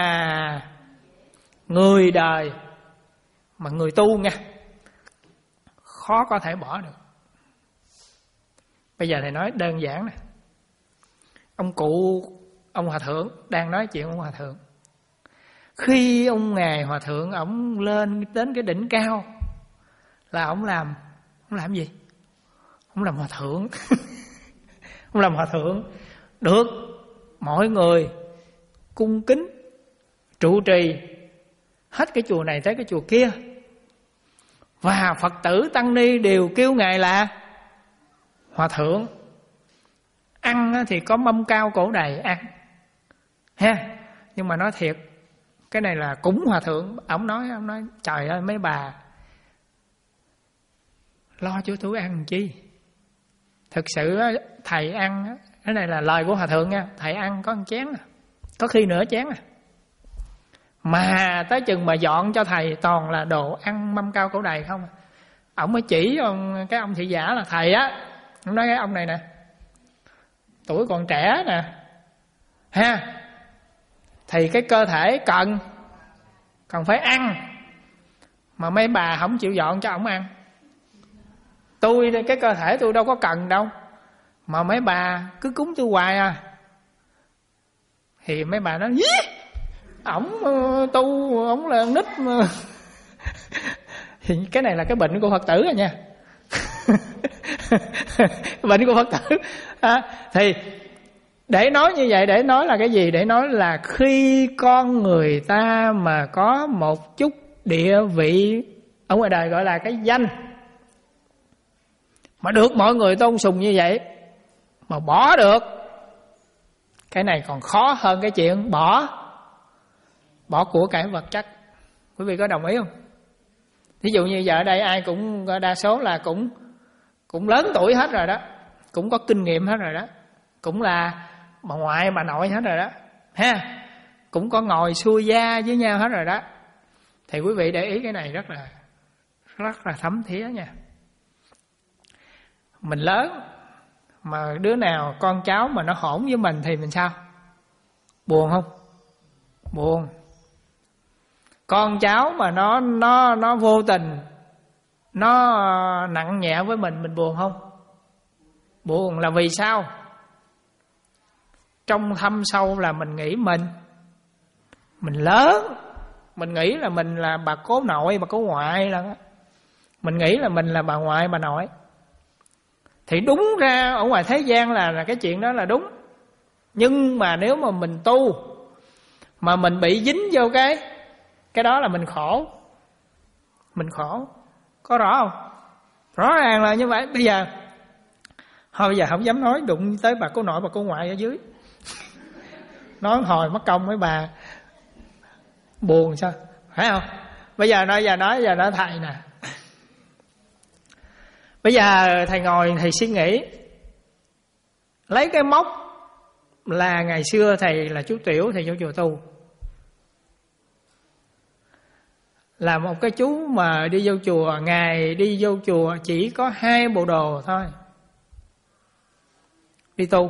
người đời, mà người tu nha, khó có thể bỏ được. Bây giờ thầy nói đơn giản nè. Ông cụ, ông Hòa Thượng đang nói chuyện ông Hòa Thượng. Khi ông Ngài Hòa Thượng ông lên đến cái đỉnh cao là ông làm ông làm gì? Ông làm hòa thượng. Ông làm hòa thượng được mọi người cung kính trụ trì hết cái chùa này tới cái chùa kia. Và Phật tử tăng ni đều kêu Ngài là hòa thượng. Ăn thì có mâm cao cổ đầy ăn ha. Nhưng mà nói thiệt, cái này là cúng hòa thượng. Ông nói, ông nói trời ơi mấy bà lo cho tôi ăn chi. Thực sự thầy ăn, cái này là lời của hòa thượng nha, thầy ăn có một chén, có khi nửa chén à. Mà tới chừng mà dọn cho thầy toàn là đồ ăn mâm cao cổ đầy không. Ông mới chỉ ông, cái ông thị giả là thầy á. Ông nói cái ông này nè, tuổi còn trẻ nè ha, thì cái cơ thể cần cần phải ăn, mà mấy bà không chịu dọn cho ổng ăn. Tôi cái cơ thể tôi đâu có cần đâu, mà mấy bà cứ cúng tôi hoài à. Thì mấy bà nói ổng tu, ổng là nít mà. Thì cái này là cái bệnh của Phật tử rồi nha. Bệnh của Phật tử à, thì để nói như vậy, để nói là cái gì? Để nói là khi con người ta mà có một chút địa vị ở ngoài đời, gọi là cái danh, mà được mọi người tôn sùng như vậy, mà bỏ được, cái này còn khó hơn cái chuyện bỏ bỏ của cải vật chất. Quý vị có đồng ý không? Ví dụ như giờ ở đây ai cũng, đa số là cũng cũng lớn tuổi hết rồi đó, cũng có kinh nghiệm hết rồi đó, cũng là bà ngoại bà nội hết rồi đó ha, cũng có ngồi xuôi da với nhau hết rồi đó. Thì quý vị để ý cái này rất là rất là thấm thía nha. Mình lớn mà đứa nào con cháu mà nó hỗn với mình thì mình sao? Buồn không? Buồn. Con cháu mà nó nó nó vô tình, nó nặng nhẹ với mình, mình buồn không? Buồn. Là vì sao? Trong thâm sâu là mình nghĩ mình mình lớn, mình nghĩ là mình là bà cố nội, bà cố ngoại, là mình nghĩ là mình là bà ngoại, bà nội. Thì đúng ra ở ngoài thế gian là, là cái chuyện đó là đúng. Nhưng mà nếu mà mình tu mà mình bị dính vô cái Cái đó là mình khổ. Mình khổ. Có rõ không? Rõ ràng là như vậy. Bây giờ thôi bây giờ không dám nói đụng tới bà cô nội, bà cô ngoại ở dưới. Nói hồi mất công mấy bà buồn sao, phải không? Bây giờ nói giờ nói giờ nói thầy nè. Bây giờ thầy ngồi thầy suy nghĩ, lấy cái mốc là ngày xưa thầy là chú Tiểu, thầy vô chùa tu, là một cái chú mà đi vô chùa, ngày đi vô chùa chỉ có hai bộ đồ thôi, đi tu.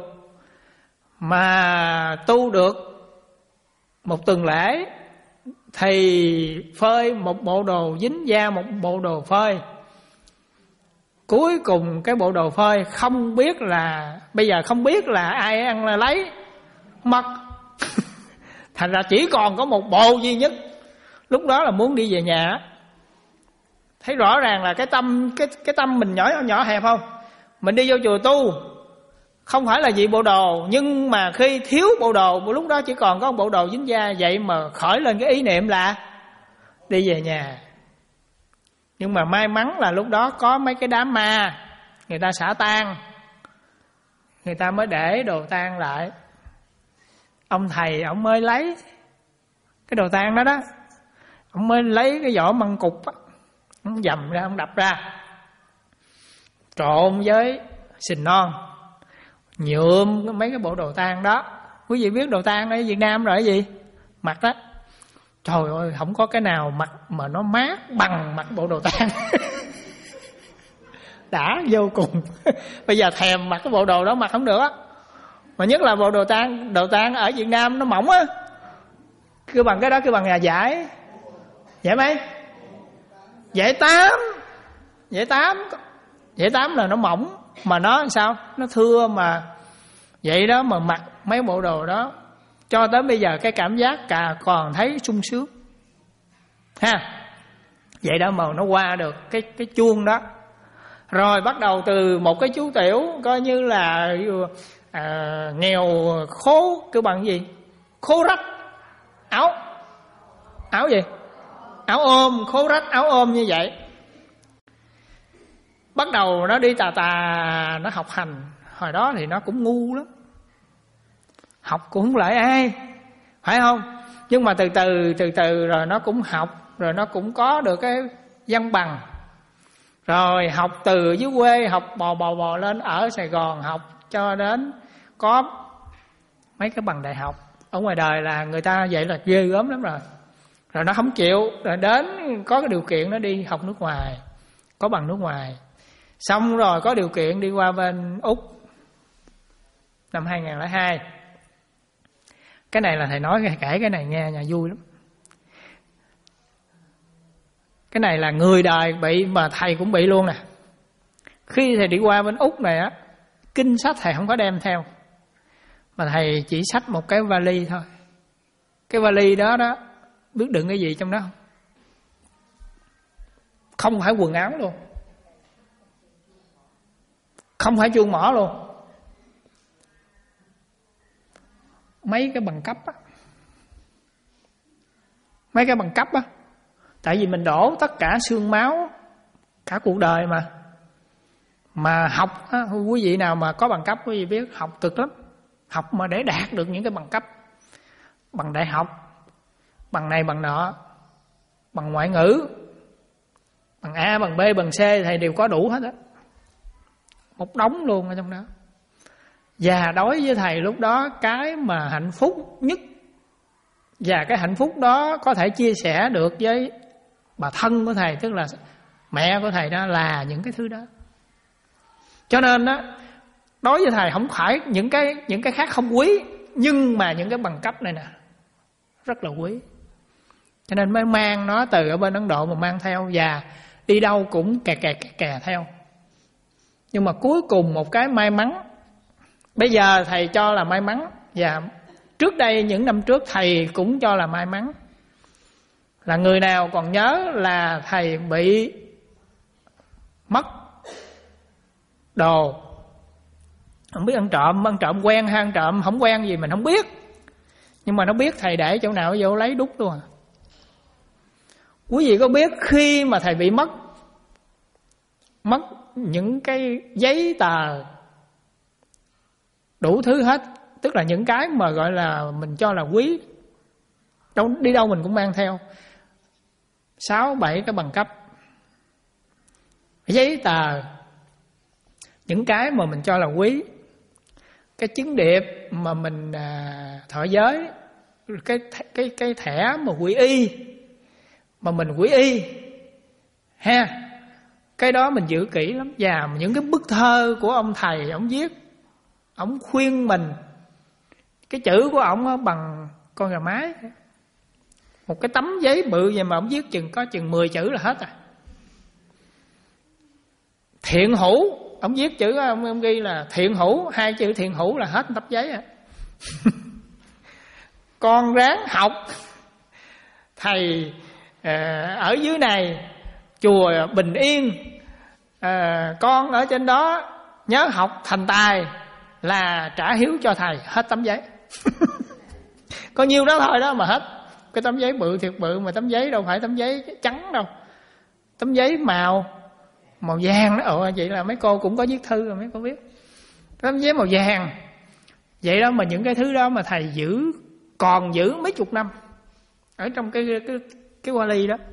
Mà tu được một tuần lễ thì phơi một bộ đồ dính da, một bộ đồ phơi. Cuối cùng cái bộ đồ phơi không biết là, bây giờ không biết là ai ăn là lấy mất. Thành ra chỉ còn có một bộ duy nhất. Lúc đó là muốn đi về nhà. Thấy rõ ràng là cái tâm cái cái tâm mình nhỏ nhỏ hẹp không? Mình đi vô chùa tu không phải là vì bộ đồ, nhưng mà khi thiếu bộ đồ, lúc đó chỉ còn có một bộ đồ dính da, vậy mà khởi lên cái ý niệm là đi về nhà. Nhưng mà may mắn là lúc đó có mấy cái đám ma, người ta xả tang, người ta mới để đồ tang lại. Ông thầy ông mới lấy cái đồ tang đó đó, ông mới lấy cái vỏ măng cục á, ông dầm ra, ông đập ra, trộn với sình non, nhuộm mấy cái bộ đồ tang đó. Quý vị biết đồ tang ở Việt Nam rồi cái gì? Mặc đó. Trời ơi, không có cái nào mặc mà nó mát bằng mặc bộ đồ tang. Đã vô cùng. Bây giờ thèm mặc cái bộ đồ đó mặc không được á. Mà nhất là bộ đồ tang, đồ tang ở Việt Nam nó mỏng á. Cứ bằng cái đó, cứ bằng nhà giải. Giải mấy? Giải tám. Giải tám. Giải tám là nó mỏng. Mà nó làm sao? Nó thưa mà. Vậy đó mà mặc mấy bộ đồ đó, cho tới bây giờ cái cảm giác cả còn thấy sung sướng ha. Vậy đó mà nó qua được cái cái chuông đó. Rồi bắt đầu từ một cái chú tiểu coi như là à, nghèo khố, kêu bằng gì, khố rách áo, áo gì, áo ôm, khố rách áo ôm như vậy. Bắt đầu nó đi tà tà, nó học hành. Hồi đó thì nó cũng ngu lắm, học cũng không lại ai, phải không? Nhưng mà từ từ từ từ rồi nó cũng học, rồi nó cũng có được cái văn bằng. Rồi học từ dưới quê, học bò bò bò lên ở Sài Gòn, học cho đến có mấy cái bằng đại học. Ở ngoài đời là người ta vậy là ghê gớm lắm rồi. Rồi nó không chịu, rồi đến có cái điều kiện nó đi học nước ngoài, có bằng nước ngoài. Xong rồi có điều kiện đi qua bên Úc năm hai không không hai. Cái này là thầy nói kể cái này nghe nhà vui lắm. Cái này là người đời bị mà thầy cũng bị luôn nè. Khi thầy đi qua bên Úc này á, kinh sách thầy không có đem theo, mà thầy chỉ xách một cái vali thôi. Cái vali đó đó, biết đựng cái gì trong đó không? Không phải quần áo luôn, không phải chuông mỏ luôn, mấy cái bằng cấp á, mấy cái bằng cấp á. Tại vì mình đổ tất cả xương máu cả cuộc đời mà. Mà học á, quý vị nào mà có bằng cấp quý vị biết học cực lắm. Học mà để đạt được những cái bằng cấp, bằng đại học, bằng này bằng nọ, bằng ngoại ngữ, bằng A, bằng B, bằng C, thầy đều có đủ hết á. Một đống luôn ở trong đó. Và đối với thầy lúc đó, cái mà hạnh phúc nhất, và cái hạnh phúc đó có thể chia sẻ được với bà thân của thầy, tức là mẹ của thầy, đó là những cái thứ đó. Cho nên đó, đối với thầy không phải những cái những cái khác không quý, nhưng mà những cái bằng cấp này nè rất là quý. Cho nên mới mang nó từ ở bên Ấn Độ mà mang theo, và đi đâu cũng kè kè kè kè theo. Nhưng mà cuối cùng một cái may mắn, bây giờ thầy cho là may mắn, và trước đây những năm trước thầy cũng cho là may mắn. Là người nào còn nhớ là thầy bị mất đồ, không biết ăn trộm, ăn trộm quen hay ăn trộm không quen gì mình không biết, nhưng mà nó biết thầy để chỗ nào vô lấy đút luôn à. Quý vị có biết khi mà thầy bị mất mất những cái giấy tờ đủ thứ hết, tức là những cái mà gọi là mình cho là quý, đâu đi đâu mình cũng mang theo, sáu bảy cái bằng cấp, giấy tờ, những cái mà mình cho là quý, cái chứng điệp mà mình à, thọ giới, cái cái cái thẻ mà quy y mà mình quy y ha, cái đó mình giữ kỹ lắm. Và những cái bức thơ của ông thầy, ông viết, ông khuyên mình, cái chữ của ông bằng con gà mái, một cái tấm giấy bự vậy mà ông viết chừng có chừng mười chữ là hết à. Thiện hữu, ông viết chữ ông, ông ghi là thiện hữu, hai chữ thiện hữu là hết tấm giấy à. Con ráng học, thầy à, ở dưới này chùa bình yên, à, con ở trên đó nhớ học thành tài là trả hiếu cho thầy, hết tấm giấy. Có nhiêu đó thôi đó mà hết. Cái tấm giấy bự thiệt bự, mà tấm giấy đâu phải tấm giấy trắng đâu, tấm giấy màu màu vàng đó. Ồ, vậy là mấy cô cũng có viết thư rồi mấy cô biết. Tấm giấy màu vàng vậy đó, mà những cái thứ đó mà thầy giữ, còn giữ mấy chục năm ở trong cái cái cái vali đó.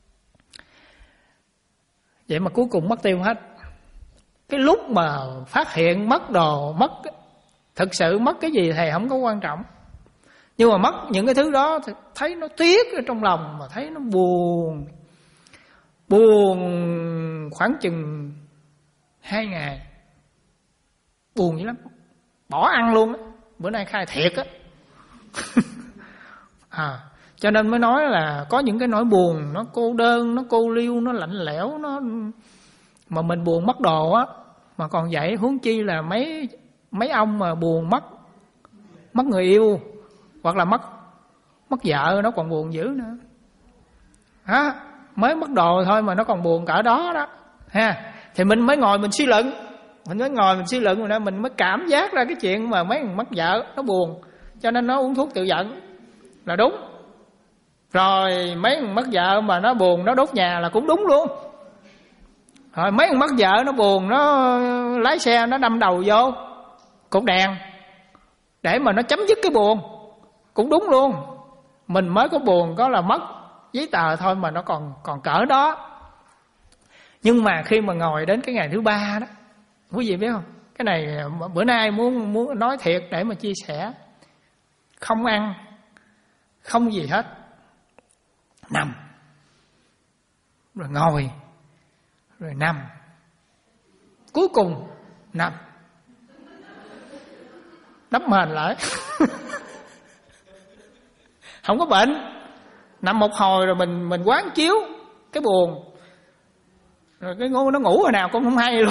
Vậy mà cuối cùng mất tiêu hết. Cái lúc mà phát hiện mất đồ, mất thực sự mất cái gì thầy không có quan trọng, nhưng mà mất những cái thứ đó thì thấy nó tiếc ở trong lòng, mà thấy nó buồn. Buồn khoảng chừng hai ngày, buồn dữ lắm, bỏ ăn luôn á. Bữa nay khai thiệt á. À, cho nên mới nói là có những cái nỗi buồn nó cô đơn, nó cô liêu, nó lạnh lẽo, nó mà mình buồn mất đồ á, mà còn vậy huống chi là mấy mấy ông mà buồn mất mất người yêu, hoặc là mất mất vợ, nó còn buồn dữ nữa. Hả? Mới mất đồ thôi mà nó còn buồn cỡ đó đó ha. Thì mình mới ngồi mình suy luận, mình mới ngồi mình suy luận rồi đó, mình mới cảm giác ra cái chuyện mà mấy thằng mất vợ nó buồn, cho nên nó uống thuốc tự giận là đúng. Rồi mấy thằng mất vợ mà nó buồn nó đốt nhà là cũng đúng luôn. Rồi mấy thằng mất vợ nó buồn nó lái xe nó đâm đầu vô cột đèn để mà nó chấm dứt cái buồn cũng đúng luôn. Mình mới có buồn có là mất giấy tờ thôi mà nó còn còn cỡ đó. Nhưng mà khi mà ngồi đến cái ngày thứ ba đó, quý vị biết không, cái này bữa nay muốn muốn nói thiệt để mà chia sẻ. Không ăn, không gì hết, nằm, rồi ngồi, rồi nằm, cuối cùng nằm, đắp mền lại. Không có bệnh, nằm một hồi rồi mình mình quán chiếu cái buồn, rồi cái ngu nó ngủ hồi nào cũng không hay luôn.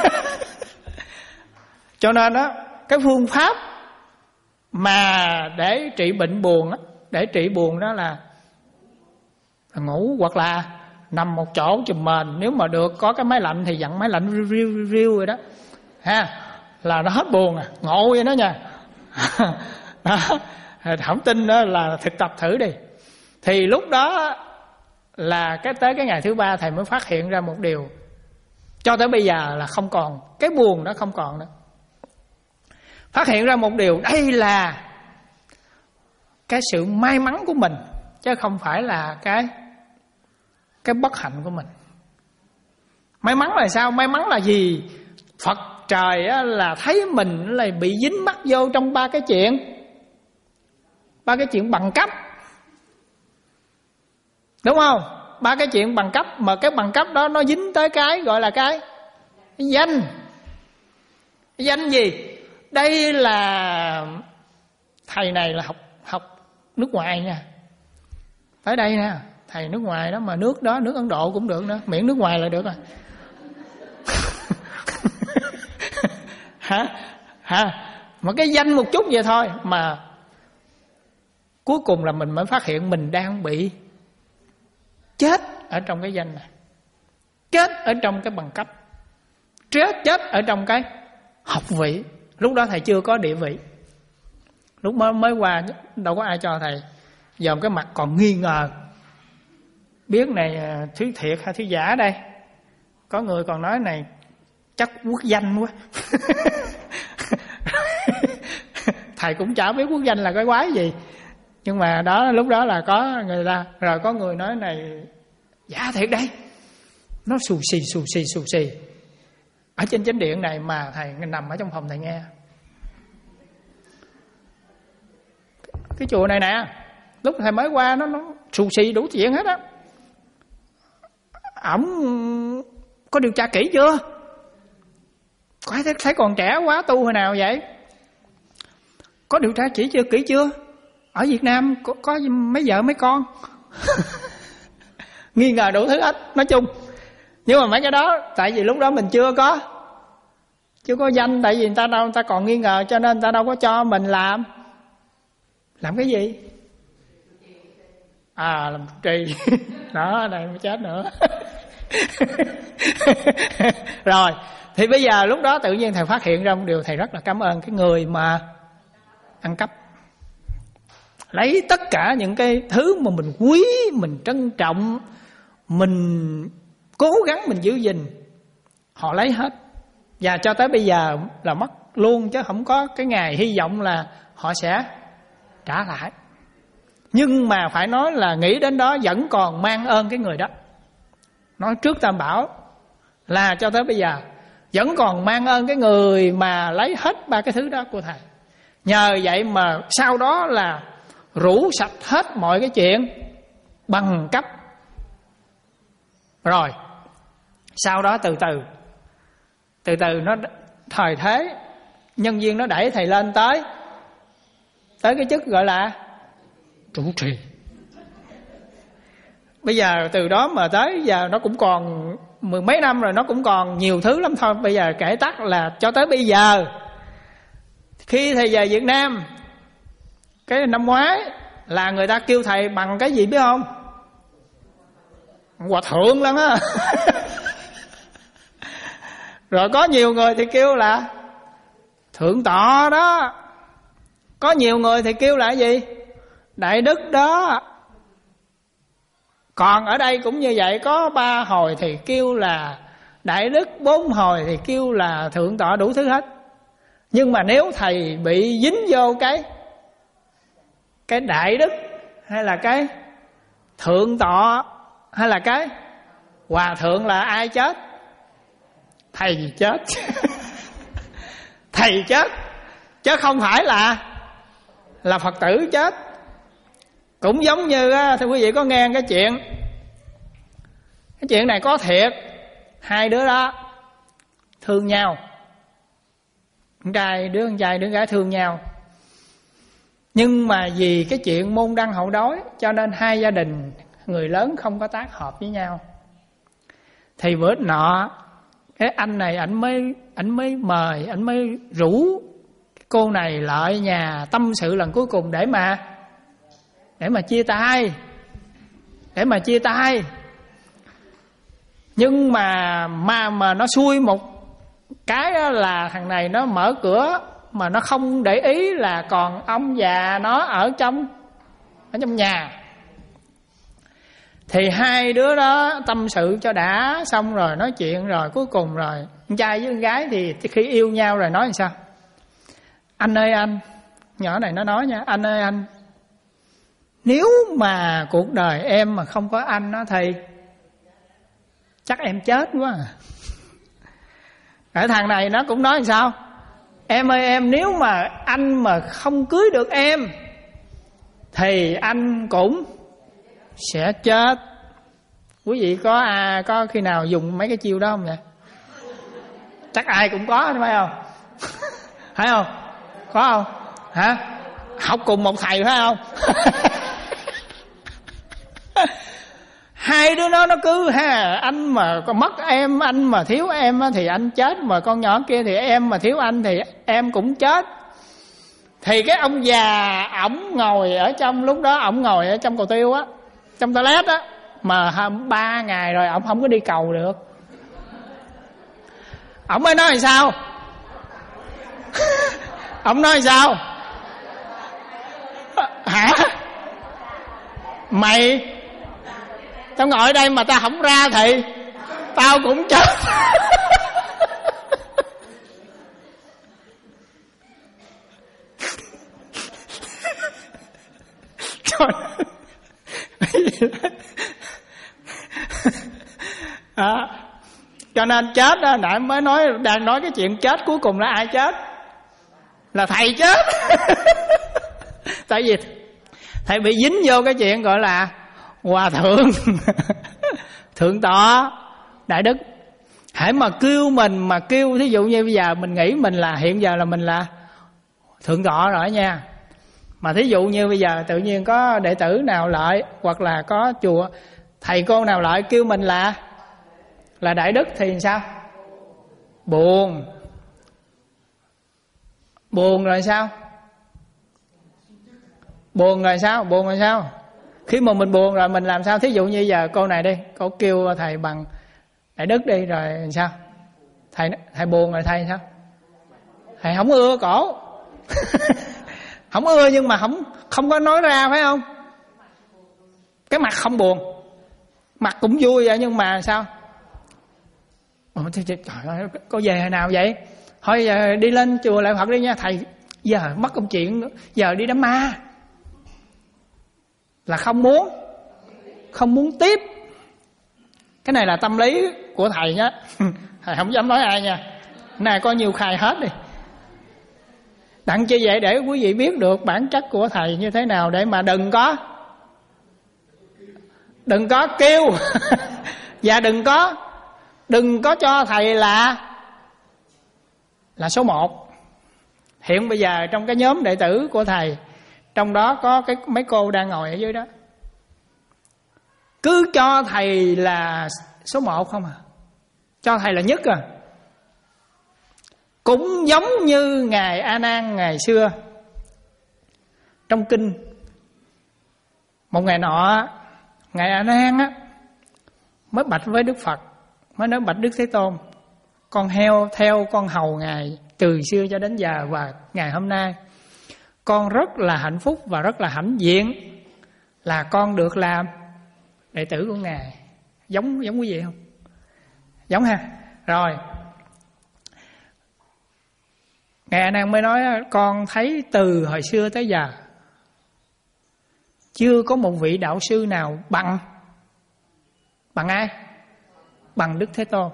Cho nên đó, cái phương pháp mà để trị bệnh buồn á, để trị buồn đó là ngủ hoặc là nằm một chỗ chùm mền. Nếu mà được có cái máy lạnh thì dặn máy lạnh riu riu riu rồi đó ha, là nó hết buồn à. Ngộ vậy đó nha. Đó, không tin đó là thực tập thử đi. Thì lúc đó là cái tới cái ngày thứ ba thầy mới phát hiện ra một điều, cho tới bây giờ là không còn cái buồn đó, không còn nữa. Phát hiện ra một điều, đây là cái sự may mắn của mình, chứ không phải là cái cái bất hạnh của mình. May mắn là sao? May mắn là gì? Phật trời á, là thấy mình là bị dính mắc vô trong ba cái chuyện, ba cái chuyện bằng cấp, đúng không? Ba cái chuyện bằng cấp, mà cái bằng cấp đó nó dính tới cái gọi là cái, cái danh. Cái danh gì? Đây là thầy này là học học nước ngoài nha. Tới đây nè, thầy nước ngoài đó, mà nước đó nước Ấn Độ cũng được nữa, miễn nước ngoài là được rồi. Hả? Hả? Mà cái danh một chút vậy thôi mà cuối cùng là mình mới phát hiện mình đang bị chết ở trong cái danh này, chết ở trong cái bằng cấp, chết chết ở trong cái học vị. Lúc đó thầy chưa có địa vị, lúc mới mới qua đâu có ai cho thầy, dòm cái mặt còn nghi ngờ, biết này thứ thiệt hay thứ giả đây. Có người còn nói này chắc quốc danh quá. Thầy cũng chả biết quốc danh là cái quái gì, nhưng mà đó lúc đó là có người ta. Rồi có người nói này giả thiệt đây, nó xù xì xù xì xù xì ở trên chánh điện này mà thầy nằm ở trong phòng thầy nghe. Cái chùa này nè, lúc thầy mới qua nó nó xù xì đủ chuyện hết á. Ổng có điều tra kỹ chưa? Có thấy, thấy còn trẻ quá, tu hồi nào vậy? Có điều tra kỹ chưa? Kỹ chưa? Ở Việt Nam có, có mấy vợ mấy con. Nghi ngờ đủ thứ hết, nói chung. Nhưng mà mấy cái đó, tại vì lúc đó mình chưa có Chưa có danh, tại vì người ta đâu, người ta còn nghi ngờ, cho nên người ta đâu có cho mình làm. Làm cái gì? À, làm trì. Đó, này mới chết nữa. Rồi, thì bây giờ lúc đó tự nhiên thầy phát hiện ra một điều, thầy rất là cảm ơn cái người mà ăn cắp. Lấy tất cả những cái thứ mà mình quý, mình trân trọng, mình cố gắng mình giữ gìn, họ lấy hết. Và cho tới bây giờ là mất luôn, chứ không có cái ngày hy vọng là họ sẽ trả lại. Nhưng mà phải nói là nghĩ đến đó vẫn còn mang ơn cái người đó. Nói trước Tam Bảo là cho tới bây giờ vẫn còn mang ơn cái người mà lấy hết ba cái thứ đó của thầy. Nhờ vậy mà sau đó là rũ sạch hết mọi cái chuyện bằng cấp. Rồi sau đó từ từ Từ từ nó thời thế, nhân viên nó đẩy thầy lên tới Tới cái chức gọi là trụ trì. Bây giờ từ đó mà tới giờ nó cũng còn mười mấy năm rồi, nó cũng còn nhiều thứ lắm thôi. Bây giờ kể tắt là cho tới bây giờ. Khi thầy về Việt Nam cái năm ngoái là người ta kêu thầy bằng cái gì biết không? Hòa thượng lắm á. Rồi có nhiều người thì kêu là thượng tọa đó. Có nhiều người thì kêu là gì? Đại đức đó. Còn ở đây cũng như vậy, có ba hồi thì kêu là đại đức, bốn hồi thì kêu là thượng tọa, đủ thứ hết. Nhưng mà nếu thầy bị dính vô cái cái đại đức, hay là cái thượng tọa, hay là cái hòa thượng, là ai chết? Thầy gì chết? Thầy chết, chứ không phải là là Phật tử chết. Cũng giống như thưa quý vị có nghe cái chuyện, cái chuyện này có thiệt. Hai đứa đó thương nhau, con trai đứa con trai đứa gái thương nhau, nhưng mà vì cái chuyện môn đăng hộ đối cho nên hai gia đình người lớn không có tác hợp với nhau. Thì bữa nọ cái anh này ảnh mới ảnh mới mời, ảnh mới rủ cô này lại nhà tâm sự lần cuối cùng để mà để mà chia tay, để mà chia tay. Nhưng mà mà mà nó xui một cái đó là thằng này nó mở cửa mà nó không để ý là còn ông già nó ở trong ở trong nhà. Thì hai đứa đó tâm sự cho đã, xong rồi nói chuyện rồi cuối cùng rồi con trai với con gái thì khi yêu nhau rồi nói làm sao? Anh ơi anh, nhỏ này nó nói nha, anh ơi anh, nếu mà cuộc đời em mà không có anh đó thì chắc em chết quá à. Cái thằng này nó cũng nói làm sao? Em ơi em, nếu mà anh mà không cưới được em thì anh cũng sẽ chết. Quý vị có à, có khi nào dùng mấy cái chiêu đó không vậy? Chắc ai cũng có, phải không? Phải không? Có không? Hả? Học cùng một thầy phải không? Hai đứa nó nó cứ ha, anh mà có mất em, anh mà thiếu em thì anh chết, mà con nhỏ kia thì em mà thiếu anh thì em cũng chết. Thì cái ông già ổng ngồi ở trong, lúc đó ổng ngồi ở trong cầu tiêu á, trong toilet á, mà ba ngày rồi ổng không có đi cầu được. Ổng mới nói làm sao? Ổng nói làm sao? Hả? Mày, tao ngồi ở đây mà tao không ra thì tao cũng chết. À, cho nên chết đó, nãy mới nói, đang nói cái chuyện chết cuối cùng là ai chết? Là thầy chết. Tại vì thầy bị dính vô cái chuyện gọi là hòa thượng, thượng tọa, đại đức. Hãy mà kêu mình, mà kêu thí dụ như bây giờ mình nghĩ mình là, hiện giờ là mình là thượng tọa rồi nha, mà thí dụ như bây giờ tự nhiên có đệ tử nào lại, hoặc là có chùa thầy cô nào lại kêu mình là là đại đức thì sao? Buồn. Buồn rồi sao? Buồn rồi sao? Buồn rồi sao? Khi mà mình buồn rồi mình làm sao? Thí dụ như giờ cô này đi, cô kêu thầy bằng đại đức đi, rồi sao? Thầy thầy buồn rồi thầy sao? Thầy không ưa cổ. Không ưa nhưng mà không không có nói ra, phải không? Cái mặt không buồn, mặt cũng vui vậy, nhưng mà sao? Ồ, trời ơi, cô về hồi nào vậy? Thôi giờ đi lên chùa Lại Phật đi nha thầy, giờ mất công chuyện nữa, giờ đi đám ma. Là không muốn, không muốn tiếp. Cái này là tâm lý của thầy nhá. Thầy không dám nói ai nha. Cái này có nhiều khai hết đi. Đặng chi vậy? Để quý vị biết được bản chất của thầy như thế nào, để mà đừng có Đừng có kêu. Và đừng có Đừng có cho thầy là Là số một. Hiện bây giờ trong cái nhóm đệ tử của thầy, trong đó có cái mấy cô đang ngồi ở dưới đó, cứ cho thầy là số một không à, cho thầy là nhất à. Cũng giống như Ngài A Nan ngày xưa, trong kinh, một ngày nọ Ngài A Nan á mới bạch với Đức Phật, mới nói bạch Đức Thế Tôn: con heo theo con hầu Ngài từ xưa cho đến giờ, và ngày hôm nay con rất là hạnh phúc và rất là hãnh diện là con được làm đệ tử của Ngài. Giống giống quý vị không? Giống ha. Rồi Ngài A Nan mới nói con thấy từ hồi xưa tới giờ chưa có một vị đạo sư nào bằng bằng ai? Bằng Đức Thế Tôn.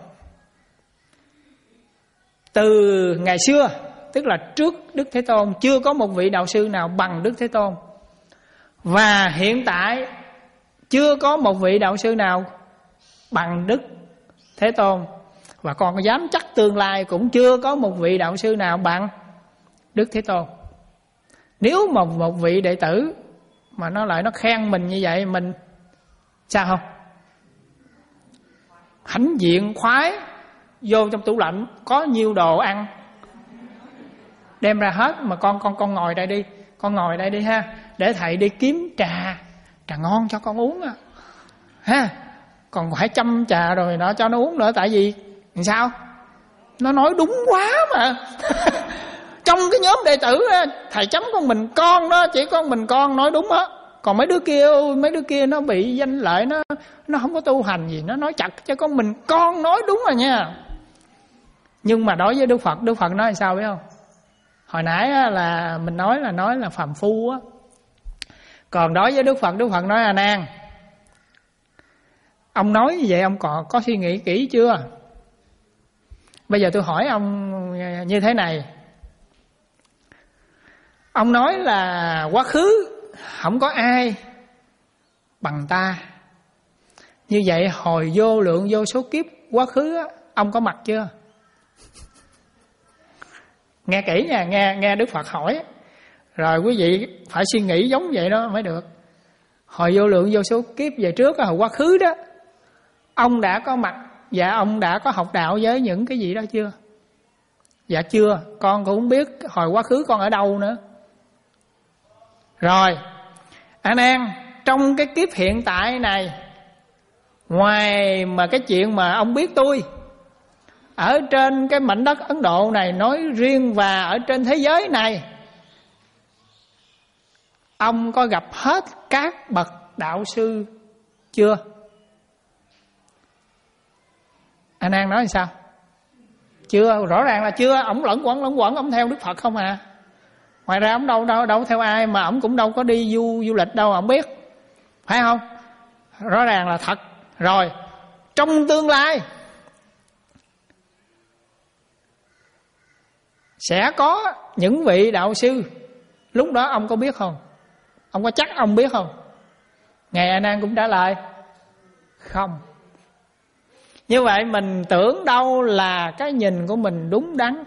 Từ ngày xưa, tức là trước Đức Thế Tôn, chưa có một vị đạo sư nào bằng Đức Thế Tôn. Và hiện tại chưa có một vị đạo sư nào bằng Đức Thế Tôn. Và còn dám chắc tương lai cũng chưa có một vị đạo sư nào bằng Đức Thế Tôn. Nếu mà một vị đệ tử mà nó lại nó khen mình như vậy, mình sao không? Hãnh diện khoái, vô trong tủ lạnh có nhiêu đồ ăn đem ra hết, mà con con con ngồi đây đi, con ngồi đây đi ha, để thầy đi kiếm trà, trà ngon cho con uống à. Ha, còn phải chăm trà rồi đó cho nó uống nữa, tại vì làm sao? Nó nói đúng quá mà. Trong cái nhóm đệ tử thầy chấm con mình con đó, chỉ có mình con nói đúng á. Còn mấy đứa kia, mấy đứa kia nó bị danh lợi, nó nó không có tu hành gì, nó nói chặt cho con mình con nói đúng rồi nha. Nhưng mà đối với Đức Phật, Đức Phật nói sao biết không? Hồi nãy là mình nói là nói là phàm phu á. Còn đối với Đức Phật, Đức Phật nói A Nan, ông nói như vậy ông còn có suy nghĩ kỹ chưa? Bây giờ tôi hỏi ông như thế này. Ông nói là quá khứ không có ai bằng ta. Như vậy hồi vô lượng vô số kiếp quá khứ á, ông có mặt chưa? Nghe kỹ nha, nghe nghe Đức Phật hỏi. Rồi quý vị phải suy nghĩ giống vậy đó mới được. Hồi vô lượng vô số kiếp về trước, hồi quá khứ đó, ông đã có mặt và ông đã có học đạo với những cái gì đó chưa? Dạ chưa, con cũng không biết hồi quá khứ con ở đâu nữa. Rồi, A Nan, trong cái kiếp hiện tại này, ngoài mà cái chuyện mà ông biết tôi, ở trên cái mảnh đất Ấn Độ này nói riêng và ở trên thế giới này, ông có gặp hết các bậc đạo sư chưa? A Nan nói sao? Chưa, rõ ràng là chưa. Ông lẫn quẩn lẫn quẩn, ông theo Đức Phật không à. Ngoài ra ông đâu đâu đâu theo ai, mà ông cũng đâu có đi du du lịch đâu, ông biết, phải không? Rõ ràng là thật. Rồi, trong tương lai sẽ có những vị đạo sư, lúc đó ông có biết không? Ông có chắc ông biết không? Ngài A Nan cũng trả lời không. Như vậy mình tưởng đâu là cái nhìn của mình đúng đắn,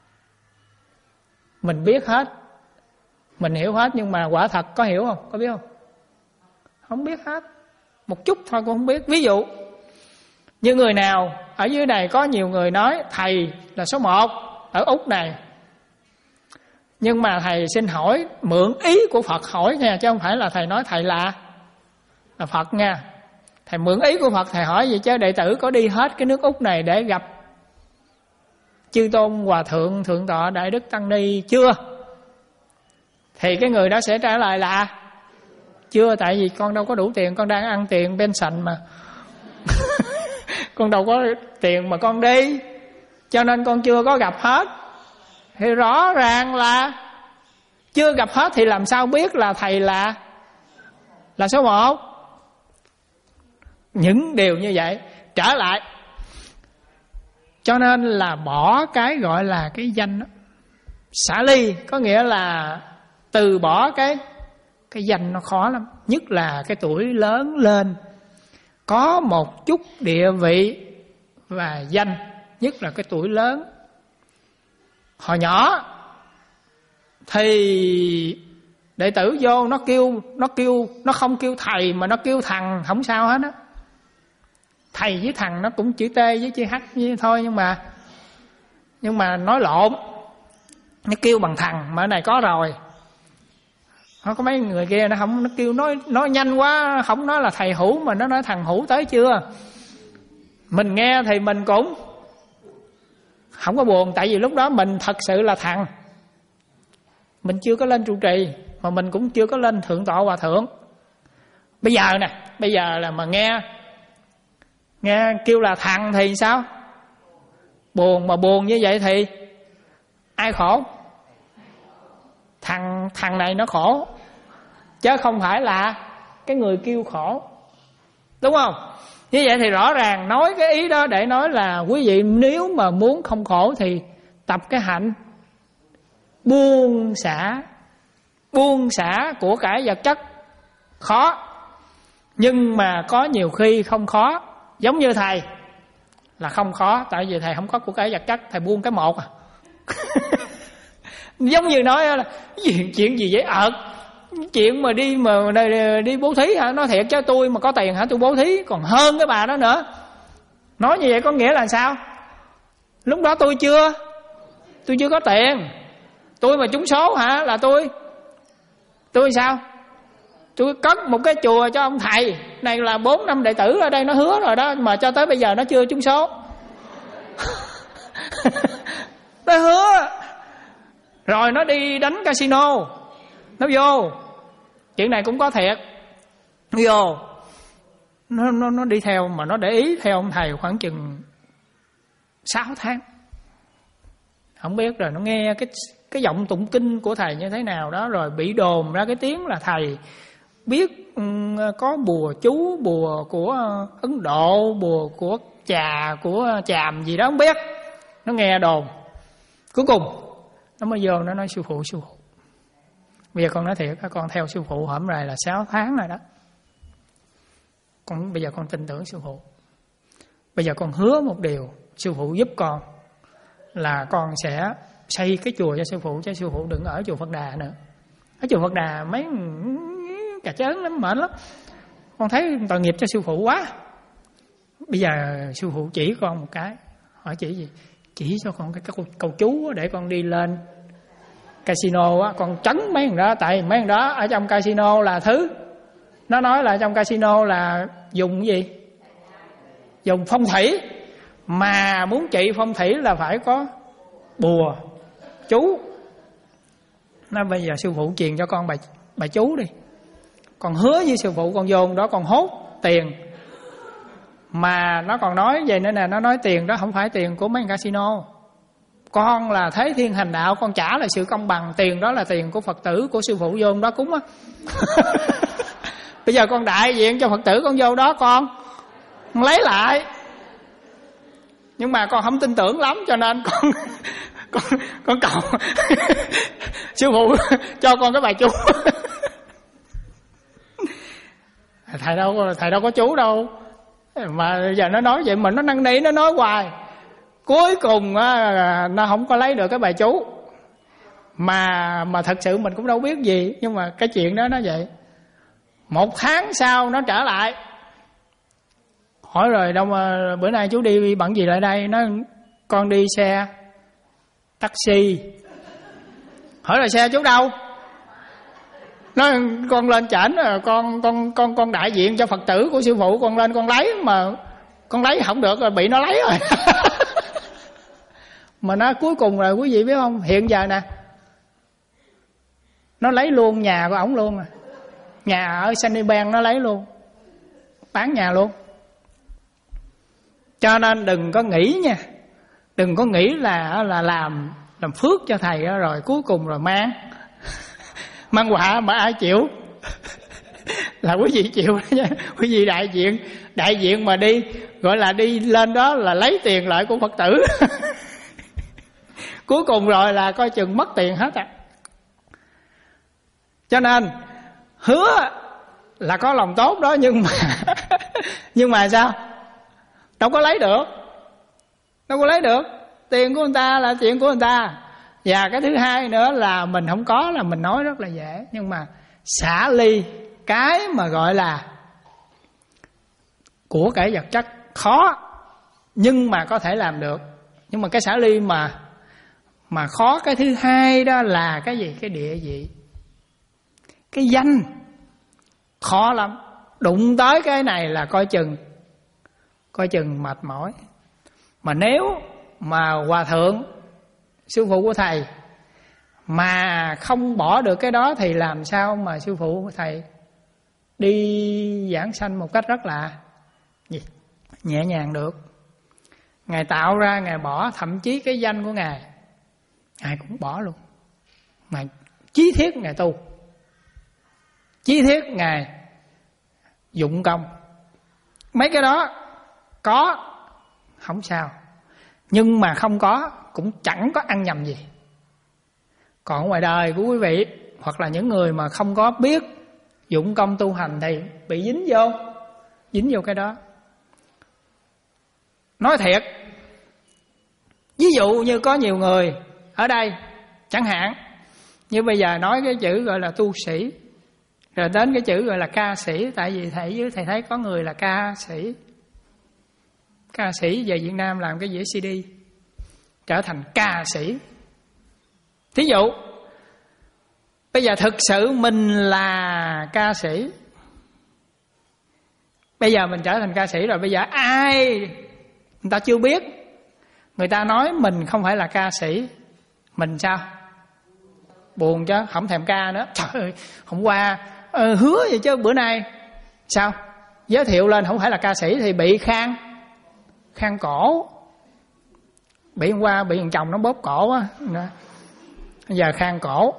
mình biết hết, mình hiểu hết, nhưng mà quả thật có hiểu không? Có biết không? Không biết hết. Một chút thôi cũng không biết. Ví dụ như người nào ở dưới này, có nhiều người nói thầy là số một ở Úc này, nhưng mà thầy xin hỏi mượn ý của Phật hỏi nha, chứ không phải là thầy nói thầy là là Phật nha. Thầy mượn ý của Phật, thầy hỏi vậy chứ đệ tử có đi hết cái nước Úc này để gặp Chư Tôn Hòa Thượng Thượng Tọa Đại Đức Tăng Ni chưa? Thì cái người đó sẽ trả lời là chưa, tại vì con đâu có đủ tiền, con đang ăn tiền pension mà. Con đâu có tiền mà con đi, cho nên con chưa có gặp hết. Thì rõ ràng là chưa gặp hết thì làm sao biết là thầy là là số một? Những điều như vậy. Trở lại, cho nên là bỏ cái gọi là cái danh đó. Xả ly có nghĩa là từ bỏ cái cái danh, nó khó lắm. Nhất là cái tuổi lớn lên, có một chút địa vị và danh, nhất là cái tuổi lớn. Hồi nhỏ thì đệ tử vô nó kêu, nó kêu, nó không kêu thầy mà nó kêu thằng, không sao hết á. Thầy với thằng nó cũng chữ T với chữ H như thôi, nhưng mà nhưng mà nói lộn, nó kêu bằng thằng mà ở này có rồi. Nó có mấy người kia nó không, nó kêu nói nói nhanh quá, không nói là thầy Hữu mà nó nói thằng Hữu tới chưa. Mình nghe thì mình cũng Không có buồn, tại vì lúc đó mình thật sự là thằng. Mình chưa có lên trụ trì, mà mình cũng chưa có lên thượng tọa hòa thượng. Bây giờ nè, bây giờ là mà nghe Nghe kêu là thằng thì sao? Buồn, mà buồn như vậy thì ai khổ? Thằng thằng này nó khổ, chứ không phải là cái người kêu khổ. Đúng không? Như vậy thì rõ ràng nói cái ý đó để nói là quý vị nếu mà muốn không khổ thì tập cái hạnh buông xả. Buông xả của cải vật chất khó, nhưng mà có nhiều khi không khó. Giống như thầy là không khó, tại vì thầy không có của cải vật chất, thầy buông cái một à. Giống như nói là chuyện, chuyện gì vậy ợt, chuyện mà đi mà đi bố thí hả? Nói thiệt chứ tôi mà có tiền hả tôi bố thí còn hơn cái bà đó nữa. Nói như vậy có nghĩa là sao? Lúc đó tôi chưa Tôi chưa có tiền. Tôi mà trúng số hả là tôi Tôi sao? Tôi cất một cái chùa cho ông thầy này là bốn năm đệ tử ở đây nó hứa rồi đó, mà cho tới bây giờ nó chưa trúng số. Nó hứa rồi nó đi đánh casino, nó vô. Chuyện này cũng có thiệt. Nó vô Nó, nó, nó đi theo, mà nó để ý theo ông thầy khoảng chừng sáu tháng. Không biết rồi nó nghe cái cái giọng tụng kinh của thầy như thế nào đó, rồi bị đồn ra cái tiếng là thầy biết um, có bùa chú, bùa của Ấn Độ, bùa của trà, của chàm gì đó không biết. Nó nghe đồn. Cuối cùng nó mới vô nó nói sư phụ, sư phụ bây giờ con nói thiệt, con theo sư phụ hổm rày là sáu tháng rồi đó. Con bây giờ con tin tưởng sư phụ. Bây giờ con hứa một điều, sư phụ giúp con là con sẽ xây cái chùa cho sư phụ, cho sư phụ đừng ở chùa Phật Đà nữa. Ở chùa Phật Đà mấy cà chớn lắm, mệt lắm. Con thấy tội nghiệp cho sư phụ quá. Bây giờ sư phụ chỉ con một cái. Hỏi chỉ gì? Chỉ cho con cái câu, câu chú để con đi lên casino á, con trấn mấy thằng đó. Tại mấy thằng đó ở trong casino là thứ, nó nói là trong casino là dùng cái gì? Dùng phong thủy. Mà muốn trị phong thủy là phải có bùa chú. Nó bây giờ sư phụ truyền cho con bài, bài chú đi. Con hứa với sư phụ con vô đó con hốt tiền. Mà nó còn nói vậy nữa nè, nó nói tiền đó không phải tiền của mấy casino. Con là Thế Thiên Hành Đạo, con trả là sự công bằng. Tiền đó là tiền của Phật tử, của sư phụ vô đó cúng á. Bây giờ con đại diện cho Phật tử, con vô đó con, con lấy lại. Nhưng mà con không tin tưởng lắm, cho nên con con con cầu sư phụ cho con cái bài chú. Thầy đâu thầy đâu có chú đâu, mà giờ nó nói vậy mà nó năn nỉ, nó nói hoài. Cuối cùng á, nó không có lấy được cái bài chú. Mà mà thật sự mình cũng đâu biết gì, nhưng mà cái chuyện đó nó vậy. Một tháng sau nó trở lại, hỏi rồi đâu mà bữa nay chú đi bận gì lại đây? Nó con đi xe taxi. Hỏi rồi xe chú đâu? Nói con lên trển, con con con con đại diện cho Phật tử của sư phụ, con lên con lấy, mà con lấy không được rồi, bị nó lấy rồi. Mà nó cuối cùng rồi quý vị biết không, hiện giờ nè nó lấy luôn nhà của ổng luôn. À, nhà ở Sunny Bank nó lấy luôn, bán nhà luôn. Cho nên đừng có nghĩ nha, đừng có nghĩ là là làm làm phước cho thầy đó, rồi cuối cùng rồi mang mang họa mà ai chịu? Là quý vị chịu đó nha. Quý vị đại diện đại diện mà đi gọi là đi lên đó là lấy tiền lại của Phật tử. Cuối cùng rồi là coi chừng mất tiền hết à. Cho nên hứa là có lòng tốt đó, nhưng mà nhưng mà sao? Đâu có lấy được. Đâu có lấy được. Tiền của người ta là chuyện của người ta. Và cái thứ hai nữa là mình không có là mình nói rất là dễ. Nhưng mà xả ly cái mà gọi là của cải vật chất khó, nhưng mà có thể làm được. Nhưng mà cái xả ly mà Mà khó cái thứ hai đó là cái gì? Cái địa vị, cái danh. Khó lắm. Đụng tới cái này là coi chừng Coi chừng mệt mỏi. Mà nếu mà hòa thượng, sư phụ của thầy mà không bỏ được cái đó thì làm sao mà sư phụ của thầy đi giảng sanh một cách rất là nhẹ nhàng được. Ngài tạo ra, Ngài bỏ, thậm chí cái danh của Ngài Ngài cũng bỏ luôn. Ngài chí thiết Ngài tu, chí thiết Ngài dụng công. Mấy cái đó có không sao, nhưng mà không có cũng chẳng có ăn nhầm gì. Còn ngoài đời của quý vị hoặc là những người mà không có biết dụng công tu hành thì bị dính vô dính vô cái đó. Nói thiệt, ví dụ như có nhiều người ở đây chẳng hạn, như bây giờ nói cái chữ gọi là tu sĩ, rồi đến cái chữ gọi là ca sĩ. Tại vì thầy với thầy thấy có người là ca sĩ, ca sĩ về Việt Nam làm cái đĩa xê đê trở thành ca sĩ. Thí dụ bây giờ thực sự mình là ca sĩ, bây giờ mình trở thành ca sĩ rồi, bây giờ ai người ta chưa biết, người ta nói mình không phải là ca sĩ, mình sao? Buồn chứ, không thèm ca nữa. Trời ơi, hôm qua uh, hứa vậy chứ bữa nay sao? Giới thiệu lên không phải là ca sĩ thì bị khang khang cổ. Bị hôm qua bị thằng chồng nó bóp cổ á, bây giờ khang cổ.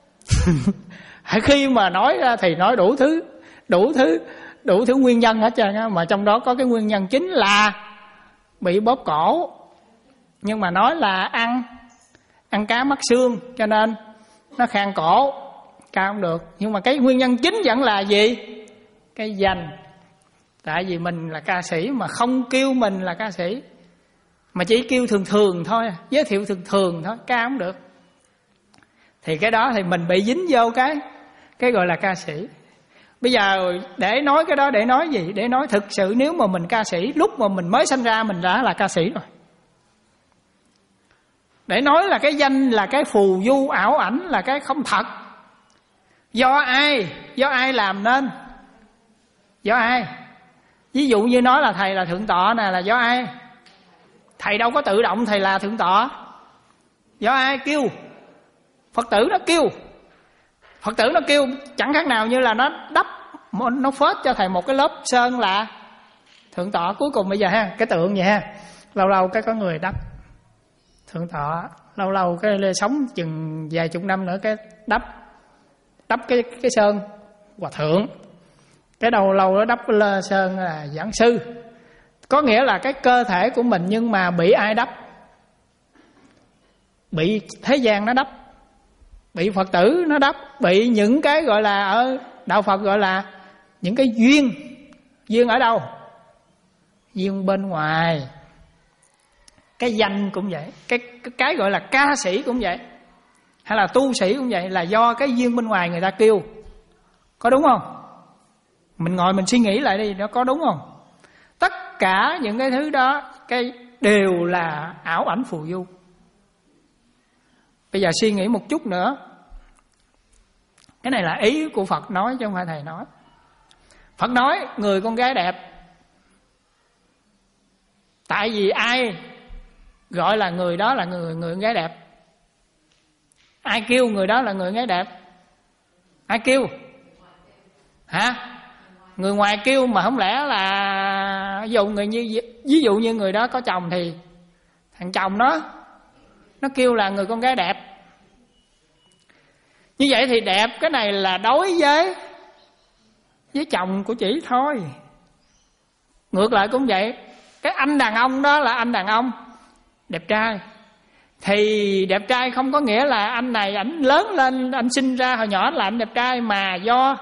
Khi mà nói ra thì nói đủ thứ, đủ thứ, đủ thứ nguyên nhân hết trơn á, mà trong đó có cái nguyên nhân chính là bị bóp cổ. Nhưng mà nói là ăn ăn cá mắc xương cho nên nó khang cổ, ca không được. Nhưng mà cái nguyên nhân chính vẫn là gì? Cái danh. Tại vì mình là ca sĩ mà không kêu mình là ca sĩ, mà chỉ kêu thường thường thôi, giới thiệu thường thường thôi, ca không được. Thì cái đó thì mình bị dính vô cái cái gọi là ca sĩ. Bây giờ để nói cái đó để nói gì? Để nói thực sự nếu mà mình ca sĩ, lúc mà mình mới sinh ra mình đã là ca sĩ rồi. Để nói là cái danh là cái phù du ảo ảnh, là cái không thật. Do ai? Do ai làm nên? Do ai? Ví dụ như nói là thầy là thượng tọa nè, là do ai? Thầy đâu có tự động thầy là thượng tọa. Do ai kêu? Phật tử nó kêu. Phật tử nó kêu chẳng khác nào như là nó đắp, nó phết cho thầy một cái lớp sơn là thượng tọa. Cuối cùng bây giờ ha, cái tượng vậy ha, lâu lâu cái có người đắp thượng tọa, lâu lâu cái sống chừng vài chục năm nữa cái đắp đắp cái cái sơn hòa thượng, cái đầu lâu nó đắp cái sơn là giảng sư. Có nghĩa là cái cơ thể của mình nhưng mà bị ai đắp? Bị thế gian nó đắp, bị Phật tử nó đắp, bị những cái gọi là ở đạo Phật gọi là những cái duyên. Duyên ở đâu? Duyên bên ngoài. Cái danh cũng vậy, cái, cái cái gọi là ca sĩ cũng vậy, hay là tu sĩ cũng vậy, là do cái duyên bên ngoài người ta kêu. Có đúng không? Mình ngồi mình suy nghĩ lại đi, nó có đúng không? Tất cả những cái thứ đó cái đều là ảo ảnh phù du. Bây giờ suy nghĩ một chút nữa. Cái này là ý của Phật nói chứ không phải thầy nói. Phật nói người con gái đẹp. Tại vì ai gọi là người đó là người người con gái đẹp? Ai kêu người đó là người con gái đẹp? Ai kêu? Hả? Người ngoài kêu, mà không lẽ là ví dụ người như ví dụ như người đó có chồng thì thằng chồng nó nó kêu là người con gái đẹp. Như vậy thì đẹp cái này là đối với với chồng của chị thôi. Ngược lại cũng vậy, cái anh đàn ông đó là anh đàn ông đẹp trai, thì đẹp trai không có nghĩa là anh này ảnh lớn lên, anh sinh ra hồi nhỏ là anh đẹp trai, mà do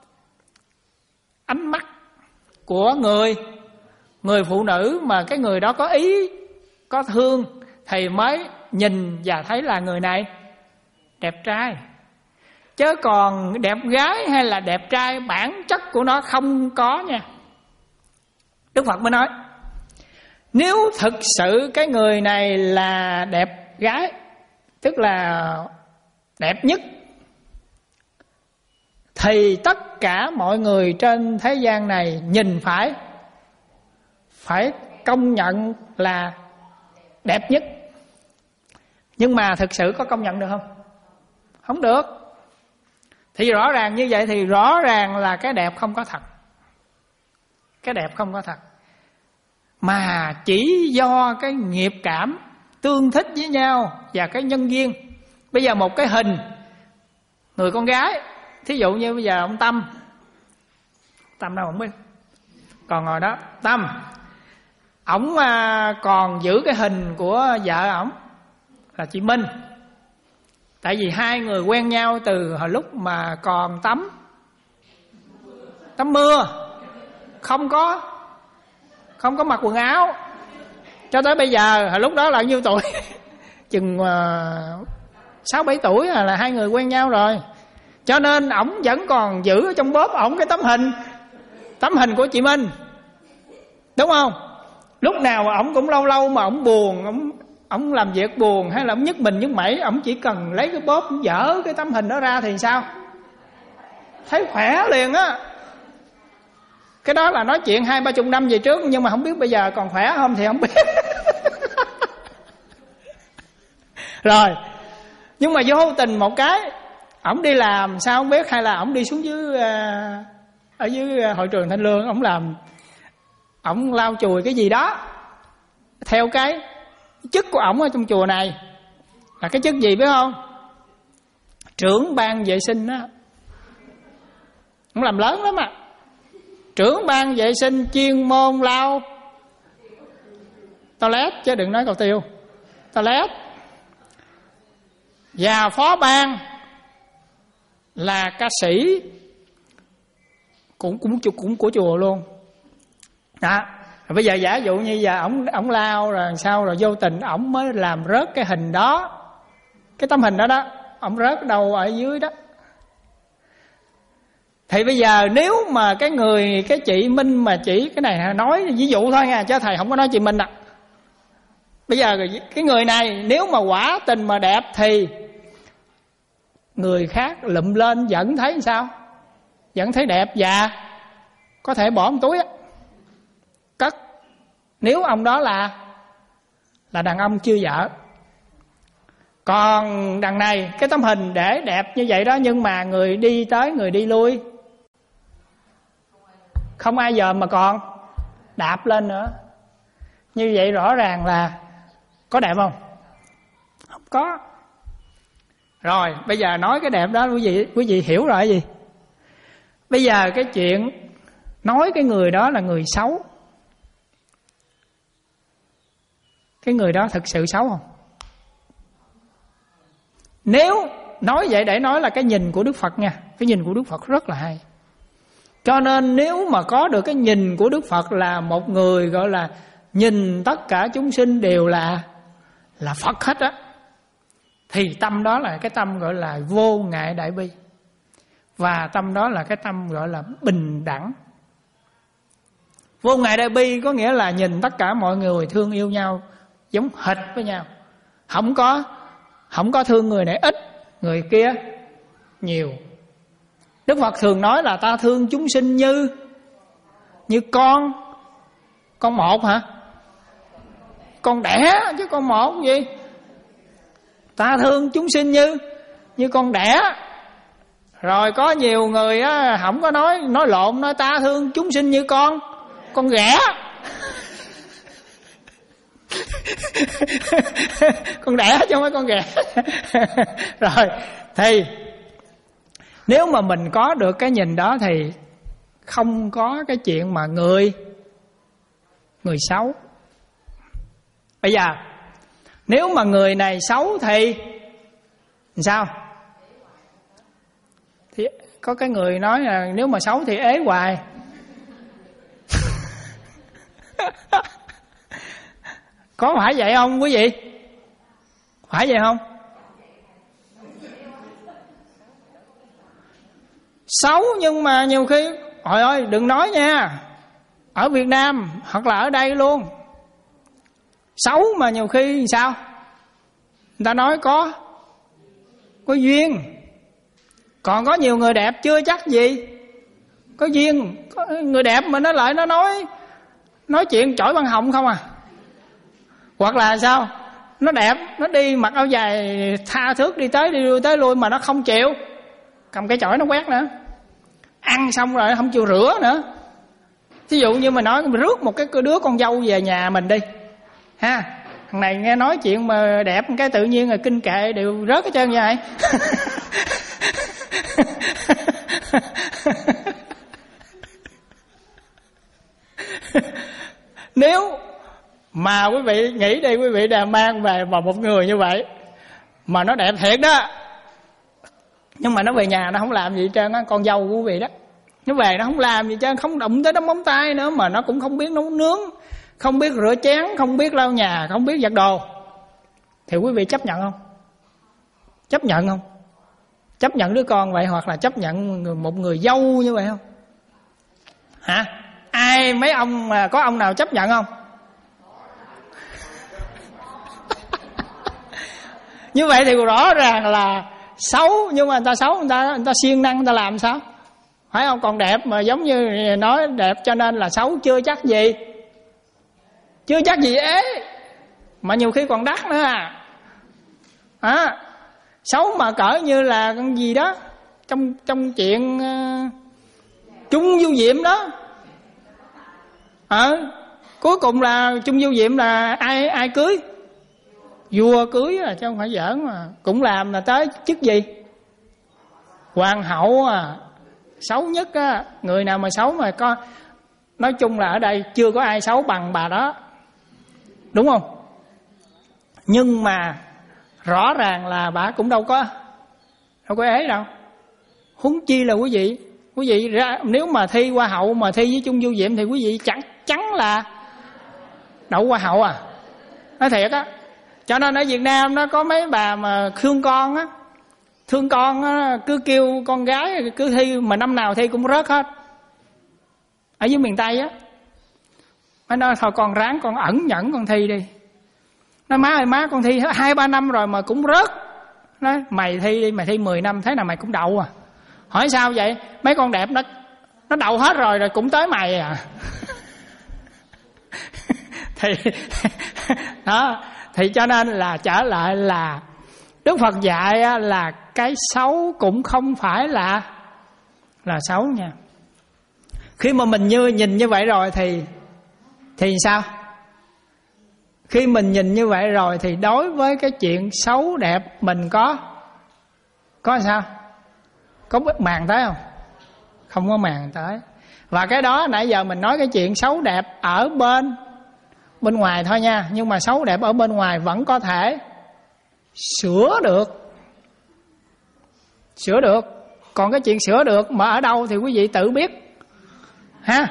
ánh mắt của người người phụ nữ mà cái người đó có ý, có thương thì mới nhìn và thấy là người này đẹp trai. Chứ còn đẹp gái hay là đẹp trai bản chất của nó không có nha. Đức Phật mới nói nếu thực sự cái người này là đẹp gái, tức là đẹp nhất, thì tất cả mọi người trên thế gian này nhìn phải phải công nhận là đẹp nhất. Nhưng mà thực sự có công nhận được không? Không được. Thì rõ ràng như vậy thì rõ ràng là cái đẹp không có thật. Cái đẹp không có thật, mà chỉ do cái nghiệp cảm tương thích với nhau và cái nhân duyên. Bây giờ một cái hình người con gái, thí dụ như bây giờ ông Tâm, Tâm đâu không biết, còn ngồi đó, Tâm, ổng còn giữ cái hình của vợ ổng là chị Minh. Tại vì hai người quen nhau từ hồi lúc mà còn tắm tắm mưa, không có không có mặc quần áo, cho tới bây giờ. Hồi lúc đó là nhiêu tuổi? Chừng sáu bảy tuổi là hai người quen nhau rồi. Cho nên ổng vẫn còn giữ ở trong bóp ổng cái tấm hình, tấm hình của chị Minh, đúng không? Lúc nào ổng cũng lâu lâu mà ổng buồn, ổng ổng làm việc buồn hay là ổng nhức mình nhức mẩy, ổng chỉ cần lấy cái bóp dở cái tấm hình đó ra thì sao? Thấy khỏe liền á. Cái đó là nói chuyện hai ba chục năm về trước, nhưng mà không biết bây giờ còn khỏe không thì không biết. Rồi, nhưng mà vô tình một cái, ổng đi làm sao không biết, hay là ổng đi xuống dưới ở dưới hội trường Thanh Lương, ổng làm, ổng lau chùi cái gì đó theo cái chức của ổng ở trong chùa này. Là cái chức gì biết không? Trưởng ban vệ sinh đó. Ổng làm lớn lắm à. Trưởng ban vệ sinh chuyên môn lau toilet, chứ đừng nói cầu tiêu, toilet. Và phó ban là ca sĩ, cũng cũng cũng của chùa luôn đó. Rồi bây giờ giả dụ như giờ ổng ổng lao rồi sao, rồi vô tình ổng mới làm rớt cái hình đó, cái tấm hình đó đó, ổng rớt đâu ở dưới đó. Thì bây giờ nếu mà cái người, cái chị Minh mà chỉ, cái này nói ví dụ thôi nha, chứ thầy không có nói chị Minh ạ. À. Bây giờ cái người này nếu mà quả tình mà đẹp thì người khác lụm lên vẫn thấy sao? Vẫn thấy đẹp và có thể bỏ một túi á, cất. Nếu ông đó là là đàn ông chưa vợ. Còn đằng này cái tấm hình để đẹp như vậy đó, nhưng mà người đi tới người đi lui không ai dòm mà còn đạp lên nữa. Như vậy rõ ràng là có đẹp không? Không có. Rồi bây giờ nói cái đẹp đó quý vị quý vị hiểu rồi gì? Bây giờ cái chuyện nói cái người đó là người xấu, cái người đó thực sự xấu không? Nếu nói vậy để nói là cái nhìn của Đức Phật nha, cái nhìn của Đức Phật rất là hay. Cho nên nếu mà có được cái nhìn của Đức Phật là một người gọi là nhìn tất cả chúng sinh đều là là Phật hết á, thì tâm đó là cái tâm gọi là vô ngại đại bi. Và tâm đó là cái tâm gọi là bình đẳng. Vô ngại đại bi có nghĩa là nhìn tất cả mọi người thương yêu nhau giống hệt với nhau. Không có Không có thương người này ít, người kia nhiều. Đức Phật thường nói là ta thương chúng sinh như Như con Con một hả? Con đẻ chứ con một gì? Ta thương chúng sinh như Như con đẻ. Rồi có nhiều người á, không có nói Nói lộn, nói ta thương chúng sinh như con Con ghẻ. Con đẻ chứ không phải con ghẻ. Rồi thì nếu mà mình có được cái nhìn đó thì không có cái chuyện mà người Người xấu. Bây giờ nếu mà người này xấu thì sao? Thì có cái người nói là nếu mà xấu thì ế hoài. Có phải vậy không quý vị? Phải vậy không? Xấu nhưng mà nhiều khi, trời ơi đừng nói nha, ở Việt Nam hoặc là ở đây luôn, xấu mà nhiều khi sao? Người ta nói có Có duyên. Còn có nhiều người đẹp chưa chắc gì có duyên. Có người đẹp mà nó lại nó nói Nói chuyện chổi băng họng không à. Hoặc là sao? Nó đẹp, nó đi mặc áo dài tha thước đi tới đi lui tới lui mà nó không chịu, cầm cái chổi nó quét nữa. Ăn xong rồi không chịu rửa nữa. Thí dụ như mà nói rước một cái đứa con dâu về nhà mình đi ha, thằng này nghe nói chuyện mà đẹp cái tự nhiên rồi kinh kệ đều rớt hết trơn vậy. Nếu mà quý vị nghĩ đi, quý vị đã mang về vào một người như vậy mà nó đẹp thiệt đó, nhưng mà nó về nhà nó không làm gì hết trơn á, con dâu của quý vị đó, nó về nó không làm gì hết trơn, không đụng tới đấm móng tay nữa, mà nó cũng không biết nấu nướng, không biết rửa chén, không biết lau nhà, không biết giặt đồ, thì quý vị chấp nhận không? Chấp nhận không? Chấp nhận đứa con vậy, hoặc là chấp nhận một người dâu như vậy không? Hả? Ai, mấy ông mà có ông nào chấp nhận không? Như vậy thì rõ ràng là xấu, nhưng mà người ta xấu, người ta người ta siêng năng, người ta làm sao? Phải không? Còn đẹp mà giống như nói đẹp cho nên là xấu chưa chắc gì, chưa chắc gì ế, mà nhiều khi còn đắt nữa à. À, xấu mà cỡ như là con gì đó trong trong chuyện uh, Chung Du Diệm đó. Ờ, à, cuối cùng là Chung Du Diệm là ai ai cưới? Vua cưới à, chứ không phải giỡn mà. Cũng làm là tới chức gì? Hoàng hậu à. Xấu nhất á, người nào mà xấu mà có, nói chung là ở đây chưa có ai xấu bằng bà đó, đúng không? Nhưng mà rõ ràng là bà cũng đâu có đâu có ế đâu. Huống chi là quý vị, quý vị ra nếu mà thi hoa hậu mà thi với Chung Du Diệm thì quý vị chắc chắn là đậu hoa hậu à. Nói thiệt á. Cho nên ở Việt Nam nó có mấy bà mà thương con á, thương con á, cứ kêu con gái cứ thi mà năm nào thi cũng rớt hết. Ở dưới miền Tây á, nó nói thôi con ráng con ẩn nhẫn con thi đi. Nói má ơi má con thi hai ba năm rồi mà cũng rớt. Nói mày thi đi, mày thi mười năm thế nào mày cũng đậu à. Hỏi sao vậy? Mấy con đẹp nó nó đậu hết rồi rồi cũng tới mày à. Thì đó, thì cho nên là trở lại là Đức Phật dạy là cái xấu cũng không phải là là xấu nha. Khi mà mình như nhìn như vậy rồi thì thì sao? Khi mình nhìn như vậy rồi thì đối với cái chuyện xấu đẹp mình có có sao? Có màng tới không? Không có màng tới. Và cái đó nãy giờ mình nói cái chuyện xấu đẹp ở bên bên ngoài thôi nha, nhưng mà xấu đẹp ở bên ngoài vẫn có thể sửa được. Sửa được. Còn cái chuyện sửa được mà ở đâu thì quý vị tự biết ha.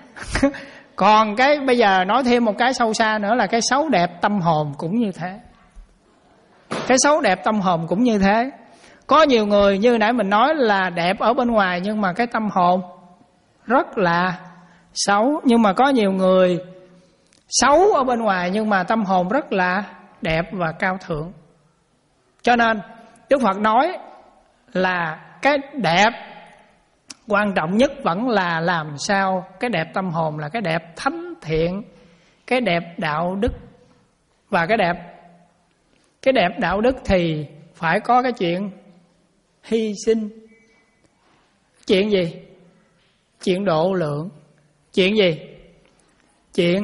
Còn cái bây giờ nói thêm một cái sâu xa nữa là cái xấu đẹp tâm hồn cũng như thế. Cái xấu đẹp tâm hồn cũng như thế. Có nhiều người như nãy mình nói là đẹp ở bên ngoài nhưng mà cái tâm hồn rất là xấu. Nhưng mà có nhiều người xấu ở bên ngoài nhưng mà tâm hồn rất là đẹp và cao thượng. Cho nên Đức Phật nói là cái đẹp quan trọng nhất vẫn là làm sao cái đẹp tâm hồn là cái đẹp thánh thiện, cái đẹp đạo đức. Và cái đẹp cái đẹp đạo đức thì phải có cái chuyện hy sinh. Chuyện gì? Chuyện độ lượng. Chuyện gì? Chuyện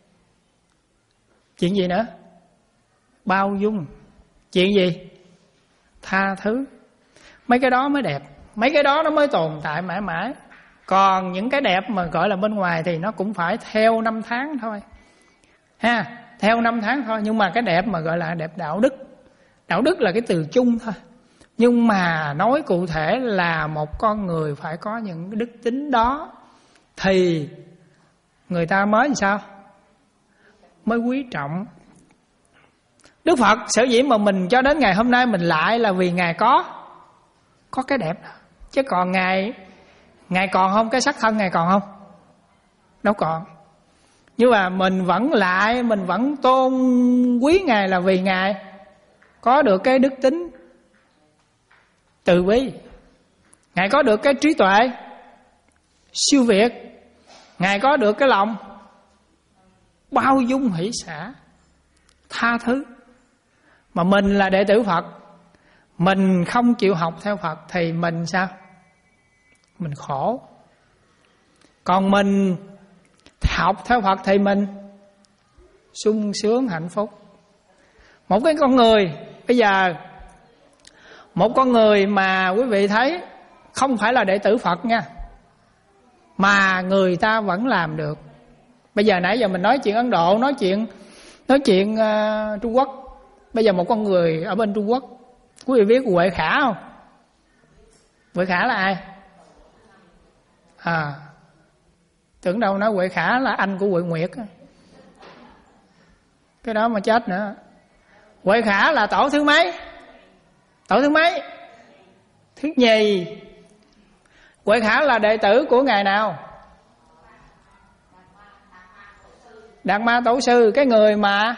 Chuyện gì nữa? Bao dung. Chuyện gì? Tha thứ. Mấy cái đó mới đẹp. Mấy cái đó nó mới tồn tại mãi mãi. Còn những cái đẹp mà gọi là bên ngoài thì nó cũng phải theo năm tháng thôi ha, theo năm tháng thôi. Nhưng mà cái đẹp mà gọi là đẹp đạo đức, đạo đức là cái từ chung thôi. Nhưng mà nói cụ thể là một con người phải có những cái đức tính đó thì người ta mới làm sao? Mới quý trọng. Đức Phật sở dĩ mà mình cho đến ngày hôm nay mình lại là vì Ngài có Có cái đẹp đó. Chứ còn Ngài Ngài còn không? Cái sắc thân Ngài còn không? Đâu còn. Nhưng mà mình vẫn lại, mình vẫn tôn quý Ngài là vì Ngài có được cái đức tính từ bi. Ngài có được cái trí tuệ siêu việt. Ngài có được cái lòng bao dung hỷ xả. tha thứ. Mà mình là đệ tử Phật, mình không chịu học theo Phật thì mình sao? Mình khổ. Còn mình học theo Phật thì mình sung sướng hạnh phúc. Một cái con người, bây giờ một con người mà quý vị thấy không phải là đệ tử Phật nha, mà người ta vẫn làm được. Bây giờ nãy giờ mình nói chuyện Ấn Độ, nói chuyện nói chuyện uh, Trung Quốc. Bây giờ một con người ở bên Trung Quốc, quý vị biết Huệ Khả không? Huệ Khả là ai? À, tưởng đâu nói Huệ Khả là anh của Huệ Nguyệt. Cái đó mà chết nữa. Huệ Khả là tổ thứ mấy? Tổ thứ mấy? Thứ nhì. Huệ Khả là đệ tử của ngài nào? Đạt Ma Tổ Sư. Cái người mà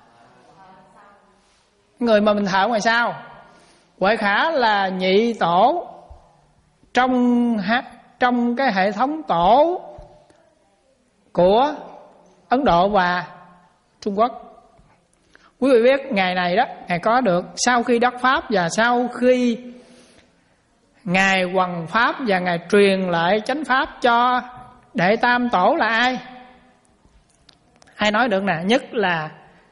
Người mà mình thờ ngoài sao. Huệ Khả là nhị tổ Trong trong cái hệ thống tổ của Ấn Độ và Trung Quốc. Quý vị biết ngày này đó, ngài có được sau khi đắc pháp và sau khi ngài hoằng pháp và ngài truyền lại chánh pháp cho đệ tam tổ là ai? Ai nói được nè? Nhất là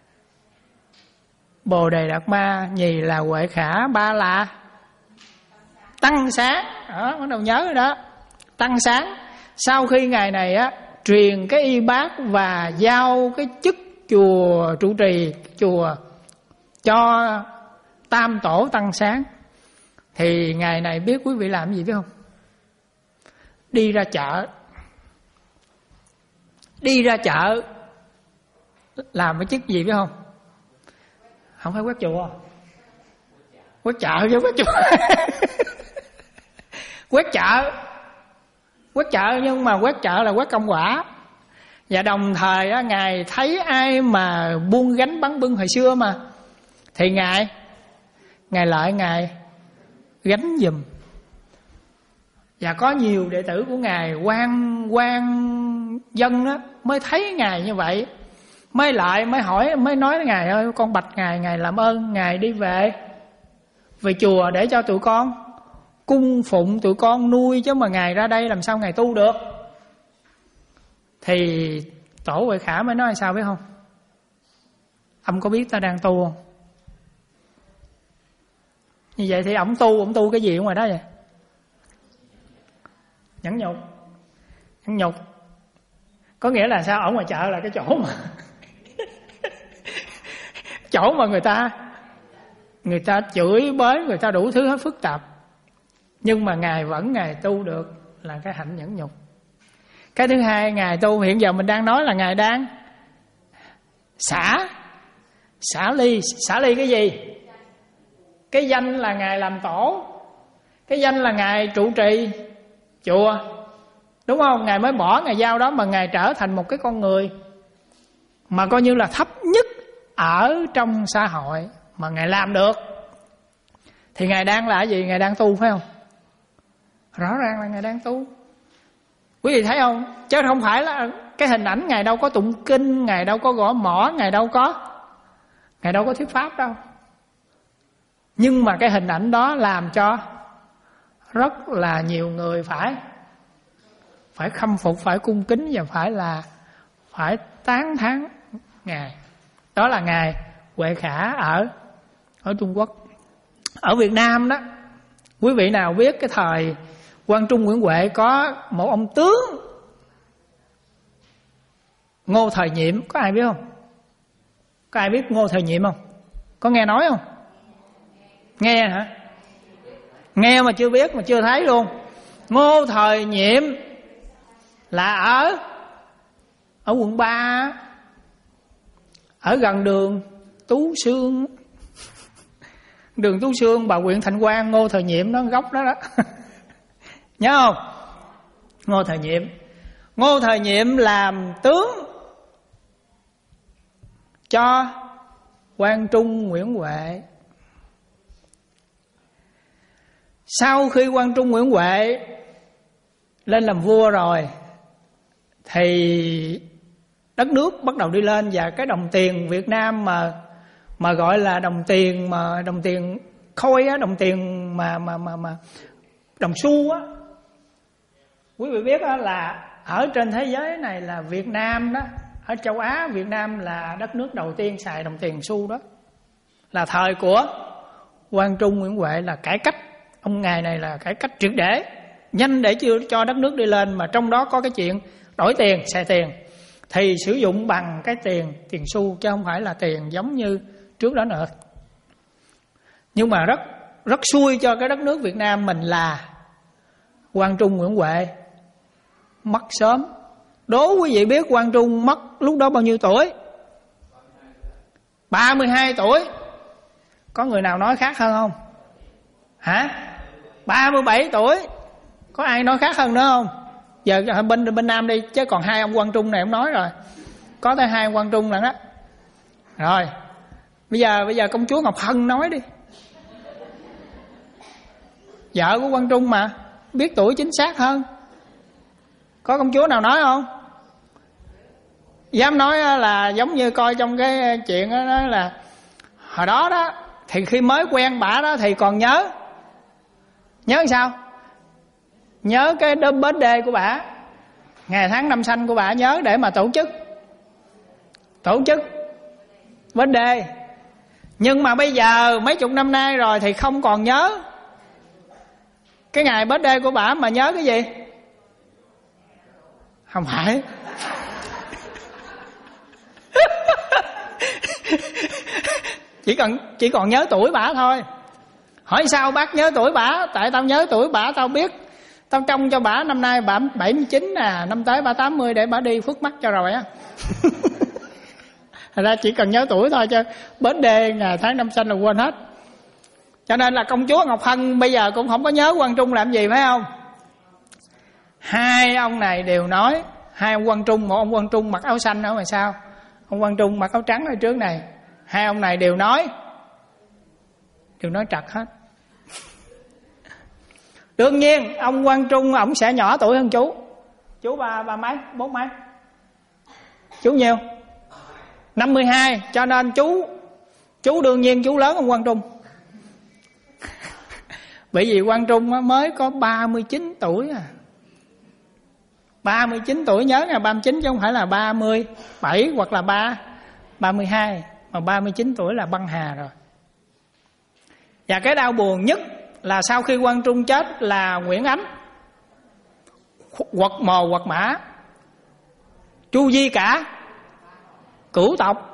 Bồ Đề Đạt Ma, nhì là Huệ Khả, ba là Tăng Sáng. Đó, bắt đầu nhớ rồi đó. Tăng Sáng. Sau khi ngài này á truyền cái y bát và giao cái chức chùa trụ trì chùa cho tam tổ Tăng Sáng, thì ngày này biết quý vị làm gì biết không? Đi ra chợ. Đi ra chợ làm cái chức gì biết không? Không phải quét chùa. Quét chợ chứ quét chùa. Quét chợ. Quét chợ nhưng mà quét chợ là quét công quả. Và đồng thời á, ngài thấy ai mà buông gánh bắn bưng hồi xưa mà, thì ngài ngài lại ngài gánh giùm. Và có nhiều đệ tử của ngài quan quan dân đó mới thấy ngài như vậy, mới lại mới hỏi, mới nói ngài ơi, con bạch ngài, ngài làm ơn ngài đi về về chùa để cho tụi con cung phụng, tụi con nuôi, chứ mà ngài ra đây làm sao ngài tu được. Thì tổ Huệ Khả mới nói sao biết không? Ông có biết ta đang tu không? Như vậy thì ổng tu, ổng tu cái gì ở ngoài đó vậy? Nhẫn nhục. Nhẫn nhục có nghĩa là sao? Ở ngoài chợ là cái chỗ mà chỗ mà người ta người ta chửi bới, người ta đủ thứ hết phức tạp, nhưng mà ngài vẫn ngài tu được là cái hạnh nhẫn nhục. Cái thứ hai, ngài tu hiện giờ mình đang nói là ngài đang xả xả ly. Xả ly cái gì? Cái danh là ngài làm tổ, cái danh là ngài trụ trì chùa, đúng không? Ngài mới bỏ ngài giao đó mà ngài trở thành một cái con người mà coi như là thấp nhất ở trong xã hội mà ngài làm được, thì ngài đang là cái gì? Ngài đang tu phải không? Rõ ràng là ngài đang tu. Quý vị thấy không? Chứ không phải là cái hình ảnh ngài đâu có tụng kinh, ngài đâu có gõ mõ, ngài đâu có ngài đâu có thuyết pháp đâu. Nhưng mà cái hình ảnh đó làm cho rất là nhiều người phải phải khâm phục, phải cung kính và phải là phải tán thán ngài. Đó là ngài Huệ Khả ở ở Trung Quốc. Ở Việt Nam đó, quý vị nào biết cái thời Quang Trung Nguyễn Huệ có một ông tướng Ngô Thời Nhiệm, có ai biết không? Có ai biết Ngô Thời Nhiệm không? Có nghe nói không? Nghe hả? Nghe mà chưa biết, mà chưa thấy luôn. Ngô Thời Nhiệm là ở ở quận ba, ở gần đường Tú Xương. Đường Tú Xương, bà huyện Thạnh Quang, Ngô Thời Nhiệm đó, gốc đó đó. Nhớ không? Ngô Thời Nhiệm. Ngô Thời Nhiệm làm tướng cho Quang Trung Nguyễn Huệ. Sau khi Quang Trung Nguyễn Huệ lên làm vua rồi thì đất nước bắt đầu đi lên, và cái đồng tiền Việt Nam mà mà gọi là đồng tiền mà đồng tiền khôi á, đồng tiền mà mà mà mà đồng xu á. Quý vị biết á, là ở trên thế giới này là Việt Nam đó, ở châu Á Việt Nam là đất nước đầu tiên xài đồng tiền xu đó. Là thời của Quang Trung Nguyễn Huệ là cải cách, ông ngài này là cải cách triệt để, nhanh để chưa cho đất nước đi lên, mà trong đó có cái chuyện đổi tiền, xài tiền thì sử dụng bằng cái tiền tiền xu chứ không phải là tiền giống như trước đó nữa. Nhưng mà rất rất xui cho cái đất nước Việt Nam mình là Quang Trung Nguyễn Huệ mất sớm. Đố quý vị biết Quang Trung mất lúc đó bao nhiêu tuổi? ba mươi hai tuổi. Có người nào nói khác hơn không? Hả? ba mươi bảy tuổi. Có ai nói khác hơn nữa không? Giờ bên bên Nam đi, chứ còn hai ông Quang Trung này ông nói rồi. Có tới hai ông Quang Trung lần đó. Rồi, bây giờ bây giờ công chúa Ngọc Hân nói đi. Vợ của Quang Trung mà, biết tuổi chính xác hơn. Có công chúa nào nói không? Dám nói là giống như coi trong cái chuyện đó, đó là hồi đó đó thì khi mới quen bả đó thì còn nhớ. Nhớ sao? Nhớ cái birthday của bả, ngày tháng năm sanh của bả, nhớ để mà tổ chức Tổ chức birthday. Nhưng mà bây giờ mấy chục năm nay rồi thì không còn nhớ cái ngày birthday của bả, mà nhớ cái gì? Không phải. Chỉ còn chỉ còn nhớ tuổi bả thôi. Hỏi sao bác nhớ tuổi bả? Tại tao nhớ tuổi bả, tao biết. Tao trông cho bả năm nay bả bảy mươi chín nè, năm tới bả tám mươi để bả đi phước mắt cho rồi á. Thật ra chỉ cần nhớ tuổi thôi, chứ birthday ngày tháng năm sinh là quên hết. Cho nên là công chúa Ngọc Hân bây giờ cũng không có nhớ Quang Trung làm gì, phải không? Hai ông này đều nói, hai ông Quang Trung, một ông Quang Trung mặc áo xanh ở ngoài sau, ông Quang Trung mặc áo trắng ở trước này. Hai ông này đều nói, đều nói trật hết. Đương nhiên ông Quang Trung ổng sẽ nhỏ tuổi hơn chú. Chú ba ba mấy, bốn mấy? Chú nhiêu? năm mươi hai. Cho nên chú Chú đương nhiên chú lớn hơn Quang Trung. Bởi vì Quang Trung mới có ba mươi chín tuổi à. ba mươi chín tuổi, nhớ là ba mươi chín chứ không phải là ba mươi bảy hoặc là ba ba mươi hai, mà ba mươi chín tuổi là băng hà rồi. Và cái đau buồn nhất là sau khi Quang Trung chết là Nguyễn Ánh quật mồ quật mã, chu di cả cửu tộc,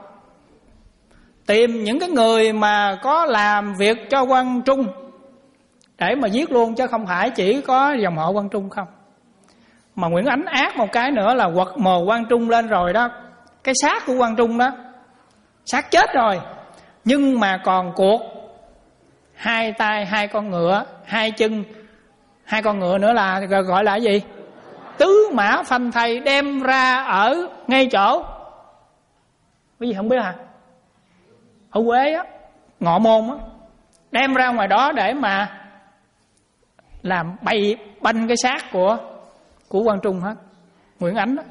tìm những cái người mà có làm việc cho Quang Trung để mà giết luôn, chứ không phải chỉ có dòng họ Quang Trung không. Mà Nguyễn Ánh ác một cái nữa là quật mồ Quang Trung lên rồi đó, cái xác của Quang Trung đó, xác chết rồi, nhưng mà còn cuộc hai tay hai con ngựa, hai chân hai con ngựa nữa, là gọi là cái gì? Tứ mã phanh thây, đem ra ở ngay chỗ, cái gì không biết hả? Ở Quế á, Ngọ Môn á, đem ra ngoài đó để mà làm bay banh cái xác của của Quang Trung hết. Nguyễn Ánh đó,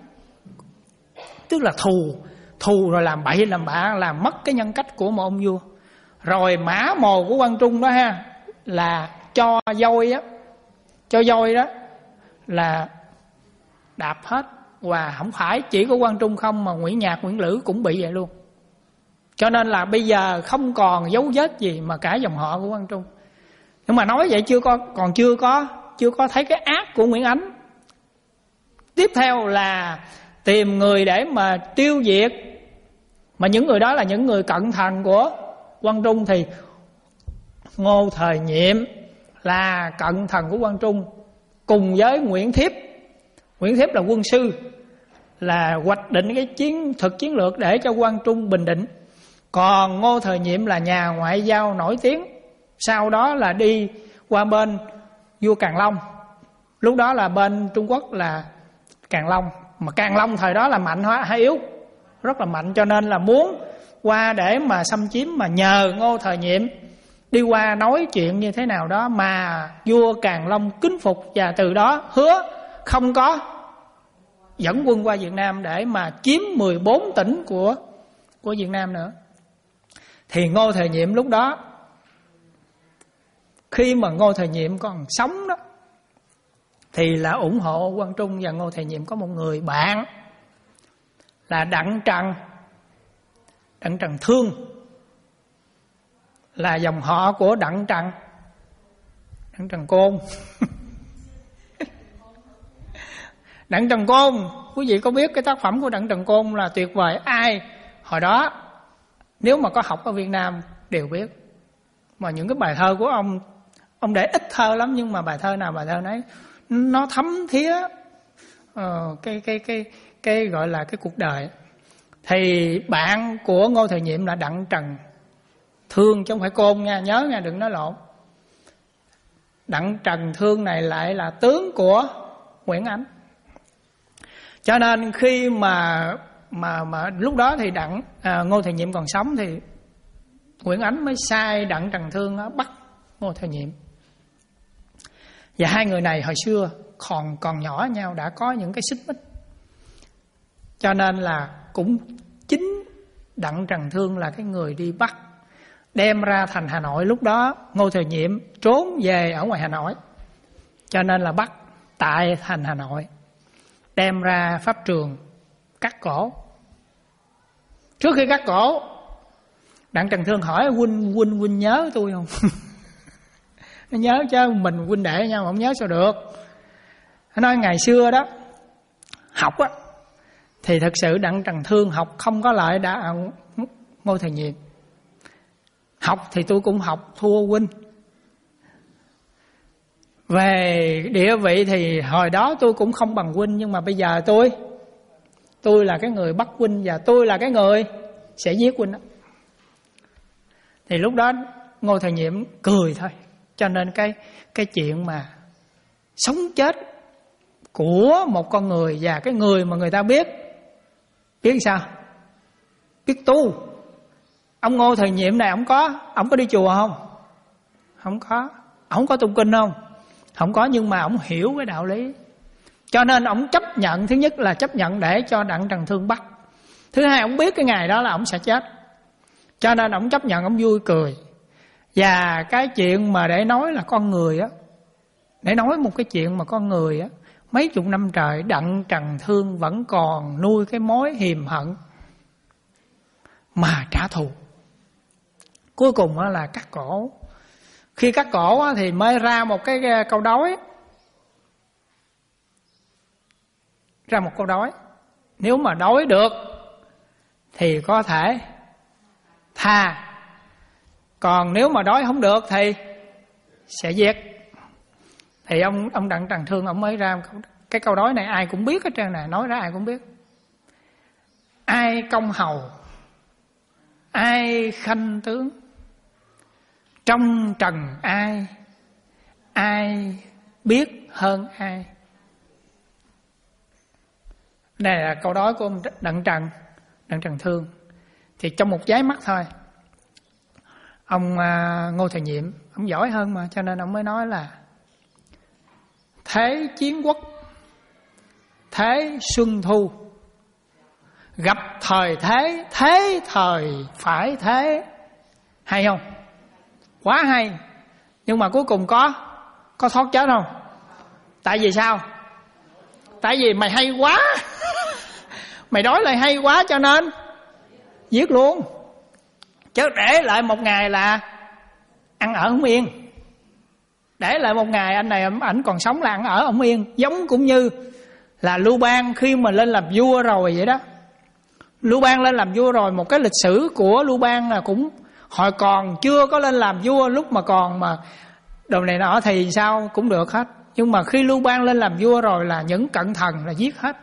tức là thù thù rồi làm bậy làm bạ, làm mất cái nhân cách của một ông vua. Rồi mã mồ của Quang Trung đó ha, là cho voi á, cho voi đó là đạp hết. Và không phải chỉ có Quang Trung không, mà Nguyễn Nhạc, Nguyễn Lữ cũng bị vậy luôn. Cho nên là bây giờ không còn dấu vết gì mà cả dòng họ của Quang Trung. Nhưng mà nói vậy chưa có, còn chưa có chưa có thấy cái ác của Nguyễn Ánh. Tiếp theo là tìm người để mà tiêu diệt, mà những người đó là những người cận thần của Quang Trung. Thì Ngô Thời Nhiệm là cận thần của Quang Trung, cùng với Nguyễn Thiếp. Nguyễn Thiếp là quân sư, là hoạch định cái chiến thực chiến lược để cho Quang Trung bình định. Còn Ngô Thời Nhiệm là nhà ngoại giao nổi tiếng, sau đó là đi qua bên vua Càn Long. Lúc đó là bên Trung Quốc là Càn Long, mà Càn Long thời đó là mạnh hóa hay yếu? Rất là mạnh, cho nên là muốn qua để mà xâm chiếm, mà nhờ Ngô Thời Nhiệm đi qua nói chuyện như thế nào đó mà vua Càn Long kính phục, và từ đó hứa không có dẫn quân qua Việt Nam để mà chiếm mười bốn tỉnh của của Việt Nam nữa. Thì Ngô Thời Nhiệm lúc đó, khi mà Ngô Thời Nhiệm còn sống đó, thì là ủng hộ Quang Trung. Và Ngô Thời Nhiệm có một người bạn là Đặng Trần, Đặng Trần Thương, là dòng họ của Đặng Trần, Đặng Trần Côn. Đặng Trần Côn, quý vị có biết cái tác phẩm của Đặng Trần Côn là tuyệt vời. Ai hồi đó nếu mà có học ở Việt Nam đều biết. Mà những cái bài thơ của ông, ông để ít thơ lắm, nhưng mà bài thơ nào bài thơ nấy nó thấm thía ờ, cái cái cái cái gọi là cái cuộc đời. Thì bạn của Ngô Thời Nhiệm là Đặng Trần Thương, chứ không phải Côn nha, nhớ nha, đừng nói lộn. Đặng Trần Thương này lại là tướng của Nguyễn Ánh. Cho nên khi mà mà mà lúc đó thì Đặng à, Ngô Thời Nhiệm còn sống, thì Nguyễn Ánh mới sai Đặng Trần Thương đó, bắt Ngô Thời Nhiệm. Và hai người này hồi xưa còn còn nhỏ nhau đã có những cái xích mích. Cho nên là cũng chính Đặng Trần Thương là cái người đi bắt, đem ra thành Hà Nội. Lúc đó Ngô Thời Nhiệm trốn về ở ngoài Hà Nội, cho nên là bắt tại thành Hà Nội, đem ra pháp trường cắt cổ. Trước khi cắt cổ, Đặng Trần Thương hỏi huynh huynh huynh nhớ tôi không? Nó nhớ chứ, mình huynh đệ nhau mà không nhớ sao được. Nó nói ngày xưa đó học á, thì thật sự Đặng Trần Thương học không có lợi đã Ngô Thời Nhiệm. Học thì tôi cũng học thua huynh. Về địa vị thì hồi đó tôi cũng không bằng huynh, nhưng mà bây giờ tôi Tôi là cái người bắt huynh, và tôi là cái người sẽ giết huynh đó. Thì lúc đó Ngô Thời Nhiệm cười thôi. Cho nên cái cái chuyện mà sống chết của một con người, và cái người mà người ta biết biết sao? Biết tu. Ông Ngô Thời Nhiệm này, ông có ông có đi chùa không? Không có. Ông có tụng kinh không? Không có, nhưng mà ông hiểu cái đạo lý. Cho nên ông chấp nhận, thứ nhất là chấp nhận để cho Đặng Trần Thương bắt. Thứ hai, ông biết cái ngày đó là ông sẽ chết, cho nên ông chấp nhận, ông vui cười. Và cái chuyện mà để nói là con người á, để nói một cái chuyện mà con người á, mấy chục năm trời Đặng Trần Thương vẫn còn nuôi cái mối hiềm hận mà trả thù. Cuối cùng á là cắt cổ. Khi cắt cổ á thì mới ra một cái câu đối. Ra một câu đối. Nếu mà đối được thì có thể tha, còn nếu mà đối không được thì sẽ giết. Thì ông ông Đặng Trần Thương ông mới ra cái câu đối này, ai cũng biết hết trơn này, nói ra ai cũng biết. Ai công hầu, ai khanh tướng, trong trần ai, ai biết hơn ai. Đây là câu đối của ông Đặng Trần, Đặng Trần Thương. Thì trong một nháy mắt thôi, ông Ngô Thời Nhiệm, ông giỏi hơn mà, cho nên ông mới nói là thế chiến quốc, thế xuân thu, gặp thời thế, thế thời phải thế. Hay không? Quá hay. Nhưng mà cuối cùng có Có thoát chết không? Tại vì sao? Tại vì mày hay quá. Mày nói lại hay quá cho nên giết luôn. Chứ để lại một ngày là ăn ở không yên. Để lại một ngày anh này ảnh còn sống là ăn ở không yên. Giống cũng như là Lưu Bang khi mà lên làm vua rồi vậy đó. Lưu Bang lên làm vua rồi, một cái lịch sử của Lưu Bang là cũng hồi còn chưa có lên làm vua, lúc mà còn mà đồ này nọ thì sao cũng được hết. Nhưng mà khi Lưu Bang lên làm vua rồi là những cận thần là giết hết.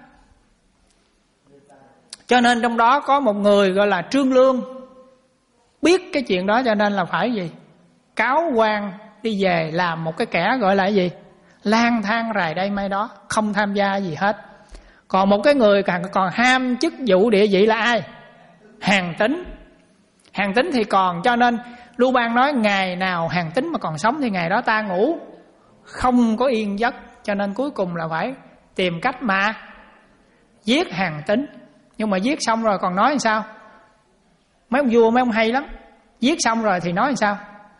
Cho nên trong đó có một người gọi là Trương Lương, biết cái chuyện đó cho nên là phải gì? Cáo quan đi về làm một cái kẻ gọi là gì? Lang thang rài đây mai đó, không tham gia gì hết. Còn một cái người còn, còn ham chức vụ địa vị là ai? Hàn Tín. Hàn Tín thì còn, cho nên Lưu Bang nói ngày nào Hàn Tín mà còn sống thì ngày đó ta ngủ không có yên giấc. Cho nên cuối cùng là phải tìm cách mà giết Hàn Tín. Nhưng mà giết xong rồi còn nói làm sao? Mấy ông vua mấy ông hay lắm. Viết xong rồi thì nói làm sao?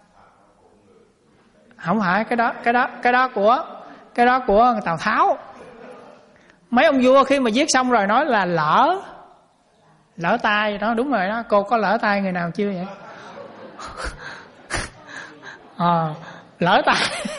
Không phải, cái đó cái đó cái đó của cái đó của Tào Tháo. Mấy ông vua khi mà viết xong rồi nói là lỡ lỡ tay đó. Đúng rồi đó. Cô có lỡ tay người nào chưa vậy? À, lỡ tay.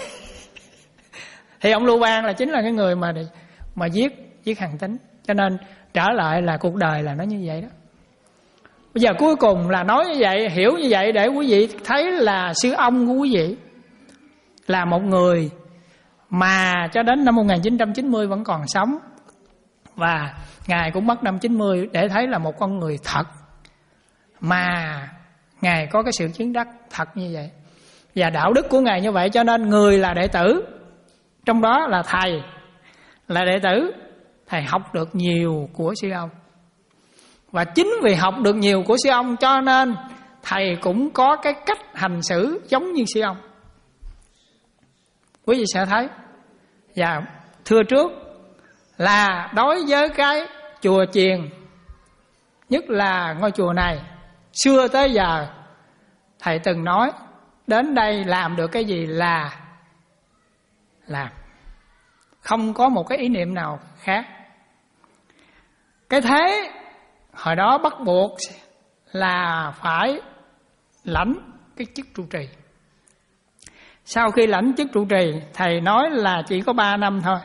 Thì ông Lưu Bang là chính là cái người mà mà viết viết hàn tín. Cho nên trở lại là cuộc đời là nó như vậy đó. Bây giờ cuối cùng là nói như vậy, hiểu như vậy để quý vị thấy là sư ông của quý vị là một người mà cho đến năm một nghìn chín trăm chín mươi vẫn còn sống. Và Ngài cũng mất năm chín mươi để thấy là một con người thật, mà Ngài có cái sự chứng đắc thật như vậy. Và đạo đức của Ngài như vậy, cho nên người là đệ tử, trong đó là thầy là đệ tử, thầy học được nhiều của sư ông. Và chính vì học được nhiều của sư ông cho nên thầy cũng có cái cách hành xử giống như sư ông. Quý vị sẽ thấy. Và thưa trước là đối với cái chùa chiền, nhất là ngôi chùa này, xưa tới giờ thầy từng nói đến đây làm được cái gì là làm, không có một cái ý niệm nào khác. Cái thế hồi đó bắt buộc là phải lãnh cái chức trụ trì. Sau khi lãnh chức trụ trì, thầy nói là chỉ có ba năm thôi,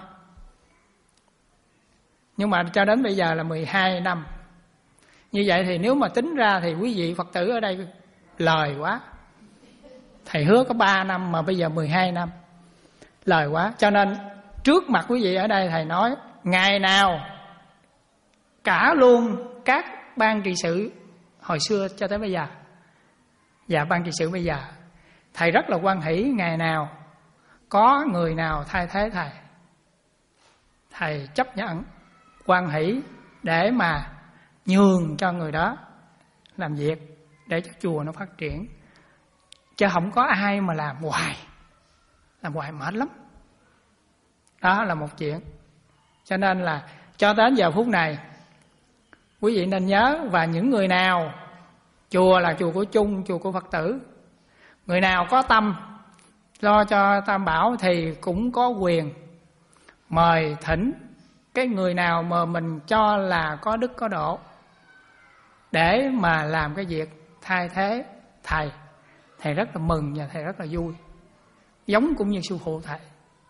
nhưng mà cho đến bây giờ là mười hai năm. Như vậy thì nếu mà tính ra thì quý vị Phật tử ở đây lời quá. Thầy hứa có ba năm mà bây giờ mười hai năm, lời quá. Cho nên trước mặt quý vị ở đây thầy nói ngày nào cả luôn các ban trị sự hồi xưa cho tới bây giờ và ban trị sự bây giờ, thầy rất là hoan hỷ ngày nào có người nào thay thế thầy, thầy chấp nhận hoan hỷ để mà nhường cho người đó làm việc để cho chùa nó phát triển. Chứ không có ai mà làm hoài, làm hoài mệt lắm. Đó là một chuyện. Cho nên là cho đến giờ phút này quý vị nên nhớ, và những người nào, chùa là chùa của chung, chùa của Phật tử, người nào có tâm lo cho Tam Bảo thì cũng có quyền mời thỉnh cái người nào mà mình cho là có đức có độ để mà làm cái việc thay thế thầy. Thầy rất là mừng và thầy rất là vui, giống cũng như sư phụ thầy.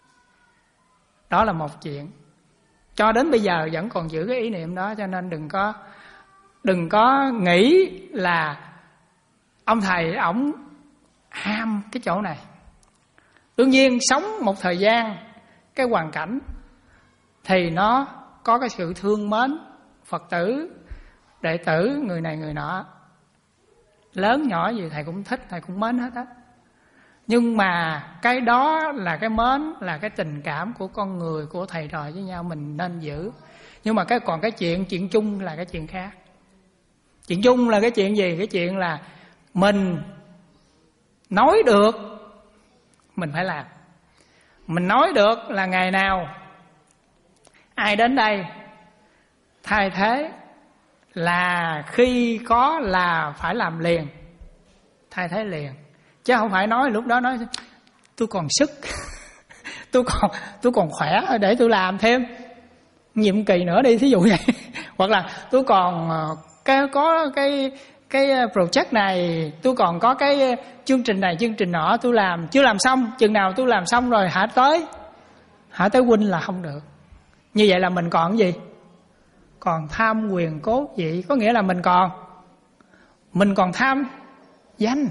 Đó là một chuyện. Cho đến bây giờ vẫn còn giữ cái ý niệm đó. Cho nên đừng có Đừng có nghĩ là ông thầy ổng ham cái chỗ này. Đương nhiên sống một thời gian, cái hoàn cảnh thì nó có cái sự thương mến Phật tử, đệ tử, người này người nọ, lớn nhỏ gì thầy cũng thích, thầy cũng mến hết á. Nhưng mà cái đó là cái mến, là cái tình cảm của con người, của thầy trò với nhau, mình nên giữ. Nhưng mà cái còn cái chuyện chuyện chung là cái chuyện khác. Chuyện chung là cái chuyện gì? Cái chuyện là mình nói được mình phải làm. Mình nói được là ngày nào ai đến đây thay thế là khi có là phải làm liền, thay thế liền. Chứ không phải nói lúc đó nói tôi còn sức tôi còn tôi còn khỏe để tôi làm thêm nhiệm kỳ nữa đi, thí dụ vậy. Hoặc là tôi còn cái có cái cái project này, tôi còn có cái chương trình này chương trình nọ tôi làm chưa làm xong, chừng nào tôi làm xong rồi hả tới hả tới huynh là không được. Như vậy là mình còn cái gì? Còn tham quyền cố vị. Có nghĩa là mình còn Mình còn tham danh.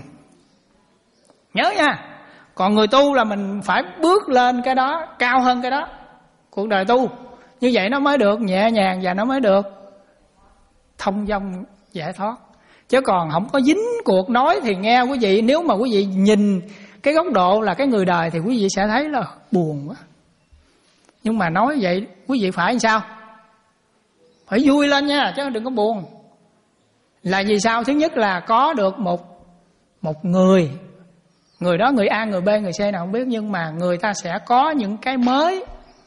Nhớ nha. Còn người tu là mình phải bước lên cái đó, cao hơn cái đó. Cuộc đời tu như vậy nó mới được nhẹ nhàng và nó mới được thông dong giải thoát. Chứ còn không có dính cuộc nói thì nghe quý vị, nếu mà quý vị nhìn cái góc độ là cái người đời thì quý vị sẽ thấy là buồn quá. Nhưng mà nói vậy quý vị phải làm sao? Phải vui lên nha, chứ đừng có buồn. Là vì sao? Thứ nhất là có được một một người, người đó người A, người B, người C nào không biết, nhưng mà người ta sẽ có những cái mới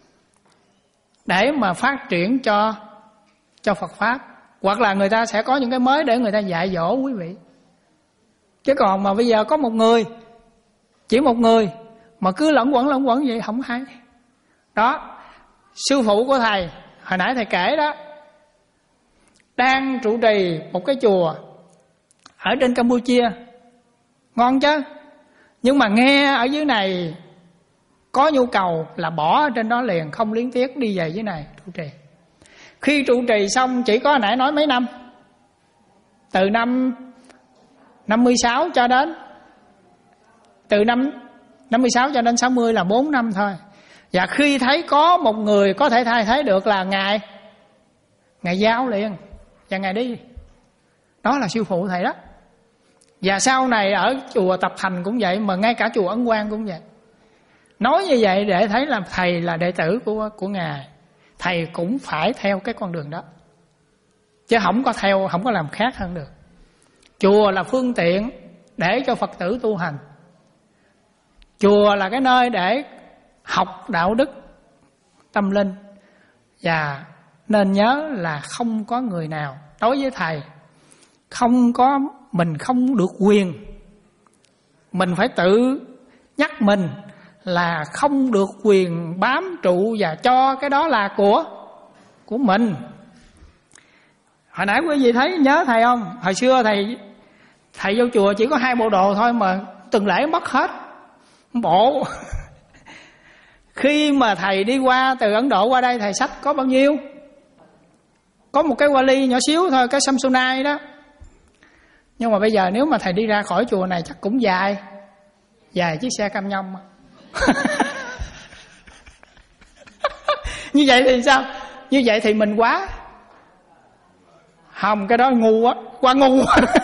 để mà phát triển cho cho Phật Pháp. Hoặc là người ta sẽ có những cái mới để người ta dạy dỗ quý vị. Chứ còn mà bây giờ có một người, chỉ một người mà cứ lẫn quẩn lẫn quẩn vậy không hay. Đó, sư phụ của thầy hồi nãy thầy kể đó, đang trụ trì một cái chùa ở trên Campuchia, ngon chứ. Nhưng mà nghe ở dưới này có nhu cầu là bỏ ở trên đó liền, không liên tiếc đi về dưới này trụ trì. Khi trụ trì xong chỉ có hồi nãy nói mấy năm, từ năm năm mươi sáu cho đến, từ năm năm mươi sáu cho đến sáu mươi là bốn năm thôi. Và khi thấy có một người có thể thay thế được là Ngài Ngài giao liền, và Ngài đi. Đó là sư phụ thầy đó. Và sau này ở chùa Tập Thành cũng vậy, mà ngay cả chùa Ấn Quang cũng vậy. Nói như vậy để thấy là thầy là đệ tử của, của Ngài, thầy cũng phải theo cái con đường đó, chứ không có theo, không có làm khác hơn được. Chùa là phương tiện để cho Phật tử tu hành. Chùa là cái nơi để học đạo đức, tâm linh. Và nên nhớ là không có người nào đối với thầy, không có, mình không được quyền. Mình phải tự nhắc mình là không được quyền bám trụ và cho cái đó là của của mình. Hồi nãy quý vị thấy nhớ thầy không? Hồi xưa thầy thầy vô chùa chỉ có hai bộ đồ thôi mà tuần lễ mất hết bộ. Khi mà thầy đi qua từ Ấn Độ qua đây, thầy xách có bao nhiêu? Có một cái vali nhỏ xíu thôi, cái Samsonite đó. Nhưng mà bây giờ nếu mà thầy đi ra khỏi chùa này chắc cũng dài Dài chiếc xe cam nhông. Như vậy thì sao? Như vậy thì mình quá không, cái đó ngu quá, quá ngu.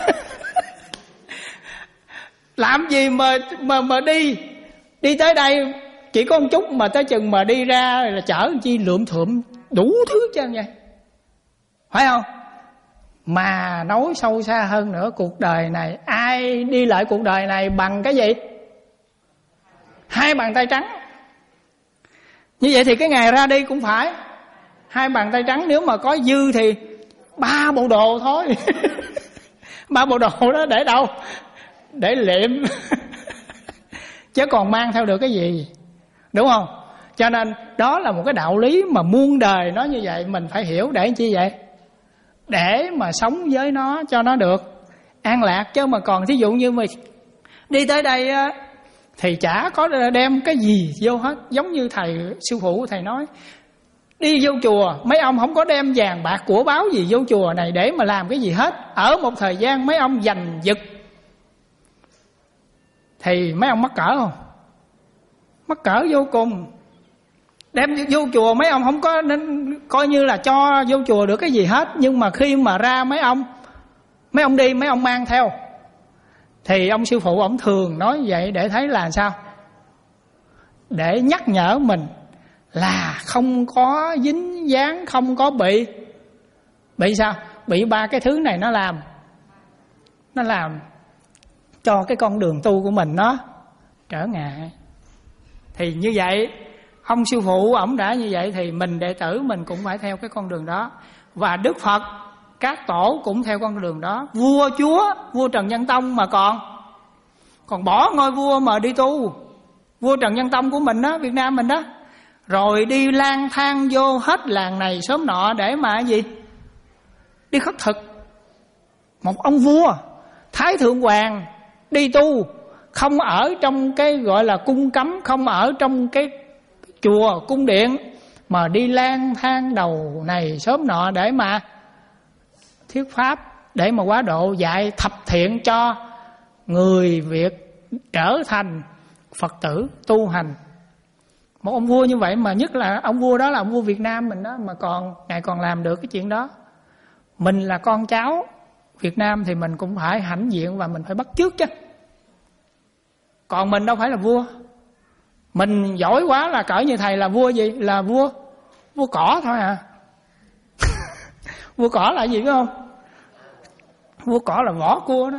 Làm gì mà mà mà đi đi tới đây chỉ có một chút, mà tới chừng mà đi ra là chở chi lượm thượm đủ thứ chứ vậy, phải không? Mà nói sâu xa hơn nữa, cuộc đời này ai đi lại cuộc đời này bằng cái gì? Hai bàn tay trắng. Như vậy thì cái ngày ra đi cũng phải hai bàn tay trắng. Nếu mà có dư thì ba bộ đồ thôi. Ba bộ đồ đó để đâu? Để liệm. Chứ còn mang theo được cái gì, đúng không? Cho nên đó là một cái đạo lý mà muôn đời nói như vậy. Mình phải hiểu để chi vậy? Để mà sống với nó cho nó được an lạc. Chứ mà còn thí dụ như mình đi tới đây á, thì chả có đem cái gì vô hết. Giống như thầy sư phụ thầy nói, đi vô chùa mấy ông không có đem vàng bạc của báo gì vô chùa này để mà làm cái gì hết. Ở một thời gian mấy ông giành giật thì mấy ông mắc cỡ không? Mắc cỡ vô cùng. Đem vô chùa mấy ông không có nên coi như là cho vô chùa được cái gì hết. Nhưng mà khi mà ra mấy ông Mấy ông đi mấy ông mang theo, thì ông sư phụ ông thường nói vậy để thấy là sao? Để nhắc nhở mình là không có dính dáng, không có bị Bị sao? Bị ba cái thứ này nó làm Nó làm cho cái con đường tu của mình nó trở ngại. Thì như vậy ông sư phụ ổng đã như vậy, thì mình đệ tử mình cũng phải theo cái con đường đó. Và Đức Phật, các tổ cũng theo con đường đó. Vua chúa, vua Trần Nhân Tông mà còn Còn bỏ ngôi vua mà đi tu. Vua Trần Nhân Tông của mình đó, Việt Nam mình đó, rồi đi lang thang vô hết làng này xóm nọ để mà gì? Đi khất thực. Một ông vua Thái Thượng Hoàng đi tu, không ở trong cái gọi là cung cấm, không ở trong cái chùa cung điện, mà đi lang thang đầu này xóm nọ để mà thuyết pháp, để mà hóa độ, dạy thập thiện cho người Việt trở thành Phật tử tu hành. Một ông vua như vậy, mà nhất là ông vua đó là ông vua Việt Nam mình đó, mà còn Ngài còn làm được cái chuyện đó. Mình là con cháu Việt Nam thì mình cũng phải hãnh diện và mình phải bắt chước chứ. Còn mình đâu phải là vua. Mình giỏi quá là cỡ như thầy là vua gì? Là vua Vua cỏ thôi à. Vua cỏ là gì biết không? Vua cỏ là vỏ cua đó.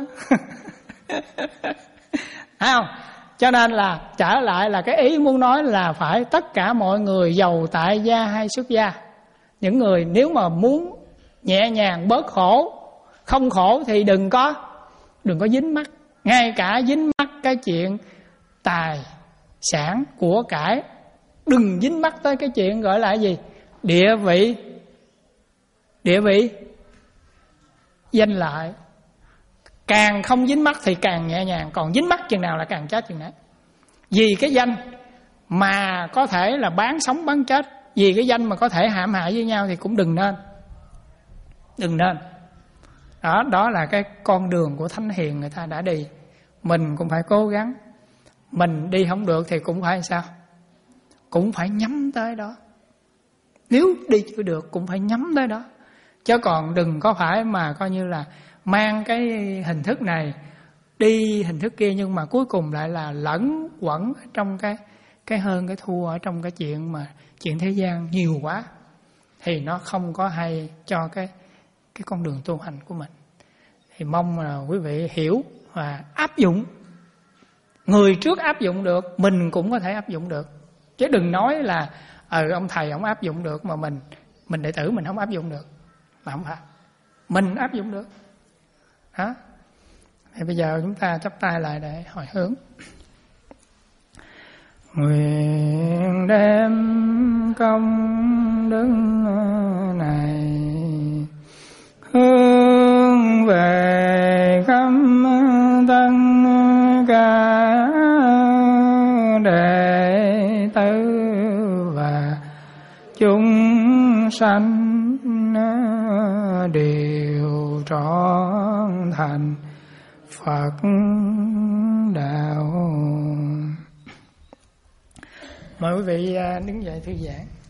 Thấy không? Cho nên là trở lại là cái ý muốn nói là phải tất cả mọi người, giàu tại gia hay xuất gia, những người nếu mà muốn nhẹ nhàng bớt khổ, không khổ thì đừng có Đừng có dính mắc ngay cả dính mắc cái chuyện tài sản của cải, đừng dính mắc tới cái chuyện gọi là gì? Địa vị. Địa vị, danh lợi. Càng không dính mắc thì càng nhẹ nhàng, còn dính mắc chừng nào là càng chết chừng đấy. Vì cái danh mà có thể là bán sống bán chết, vì cái danh mà có thể hãm hại với nhau thì cũng đừng nên. Đừng nên. Đó, đó là cái con đường của thánh hiền người ta đã đi. Mình cũng phải cố gắng. Mình đi không được thì cũng phải sao? Cũng phải nhắm tới đó. Nếu đi chưa được cũng phải nhắm tới đó. Chứ còn đừng có phải mà coi như là mang cái hình thức này đi hình thức kia, nhưng mà cuối cùng lại là lẫn quẩn trong cái cái hơn cái thua ở trong cái chuyện mà chuyện thế gian nhiều quá, thì nó không có hay cho cái cái con đường tu hành của mình. Thì mong là quý vị hiểu và áp dụng. Người trước áp dụng được, mình cũng có thể áp dụng được. Chứ đừng nói là ờ ông thầy ông áp dụng được mà mình mình đệ tử mình không áp dụng được. Là không phải. Mình áp dụng được. Đó. Thì bây giờ chúng ta chắp tay lại để hồi hướng. Nguyện đem công đức này hướng về khắp tất cả đệ tử và chúng sanh đều trọn thành Phật đạo. Mời quý vị đứng dậy thư giãn.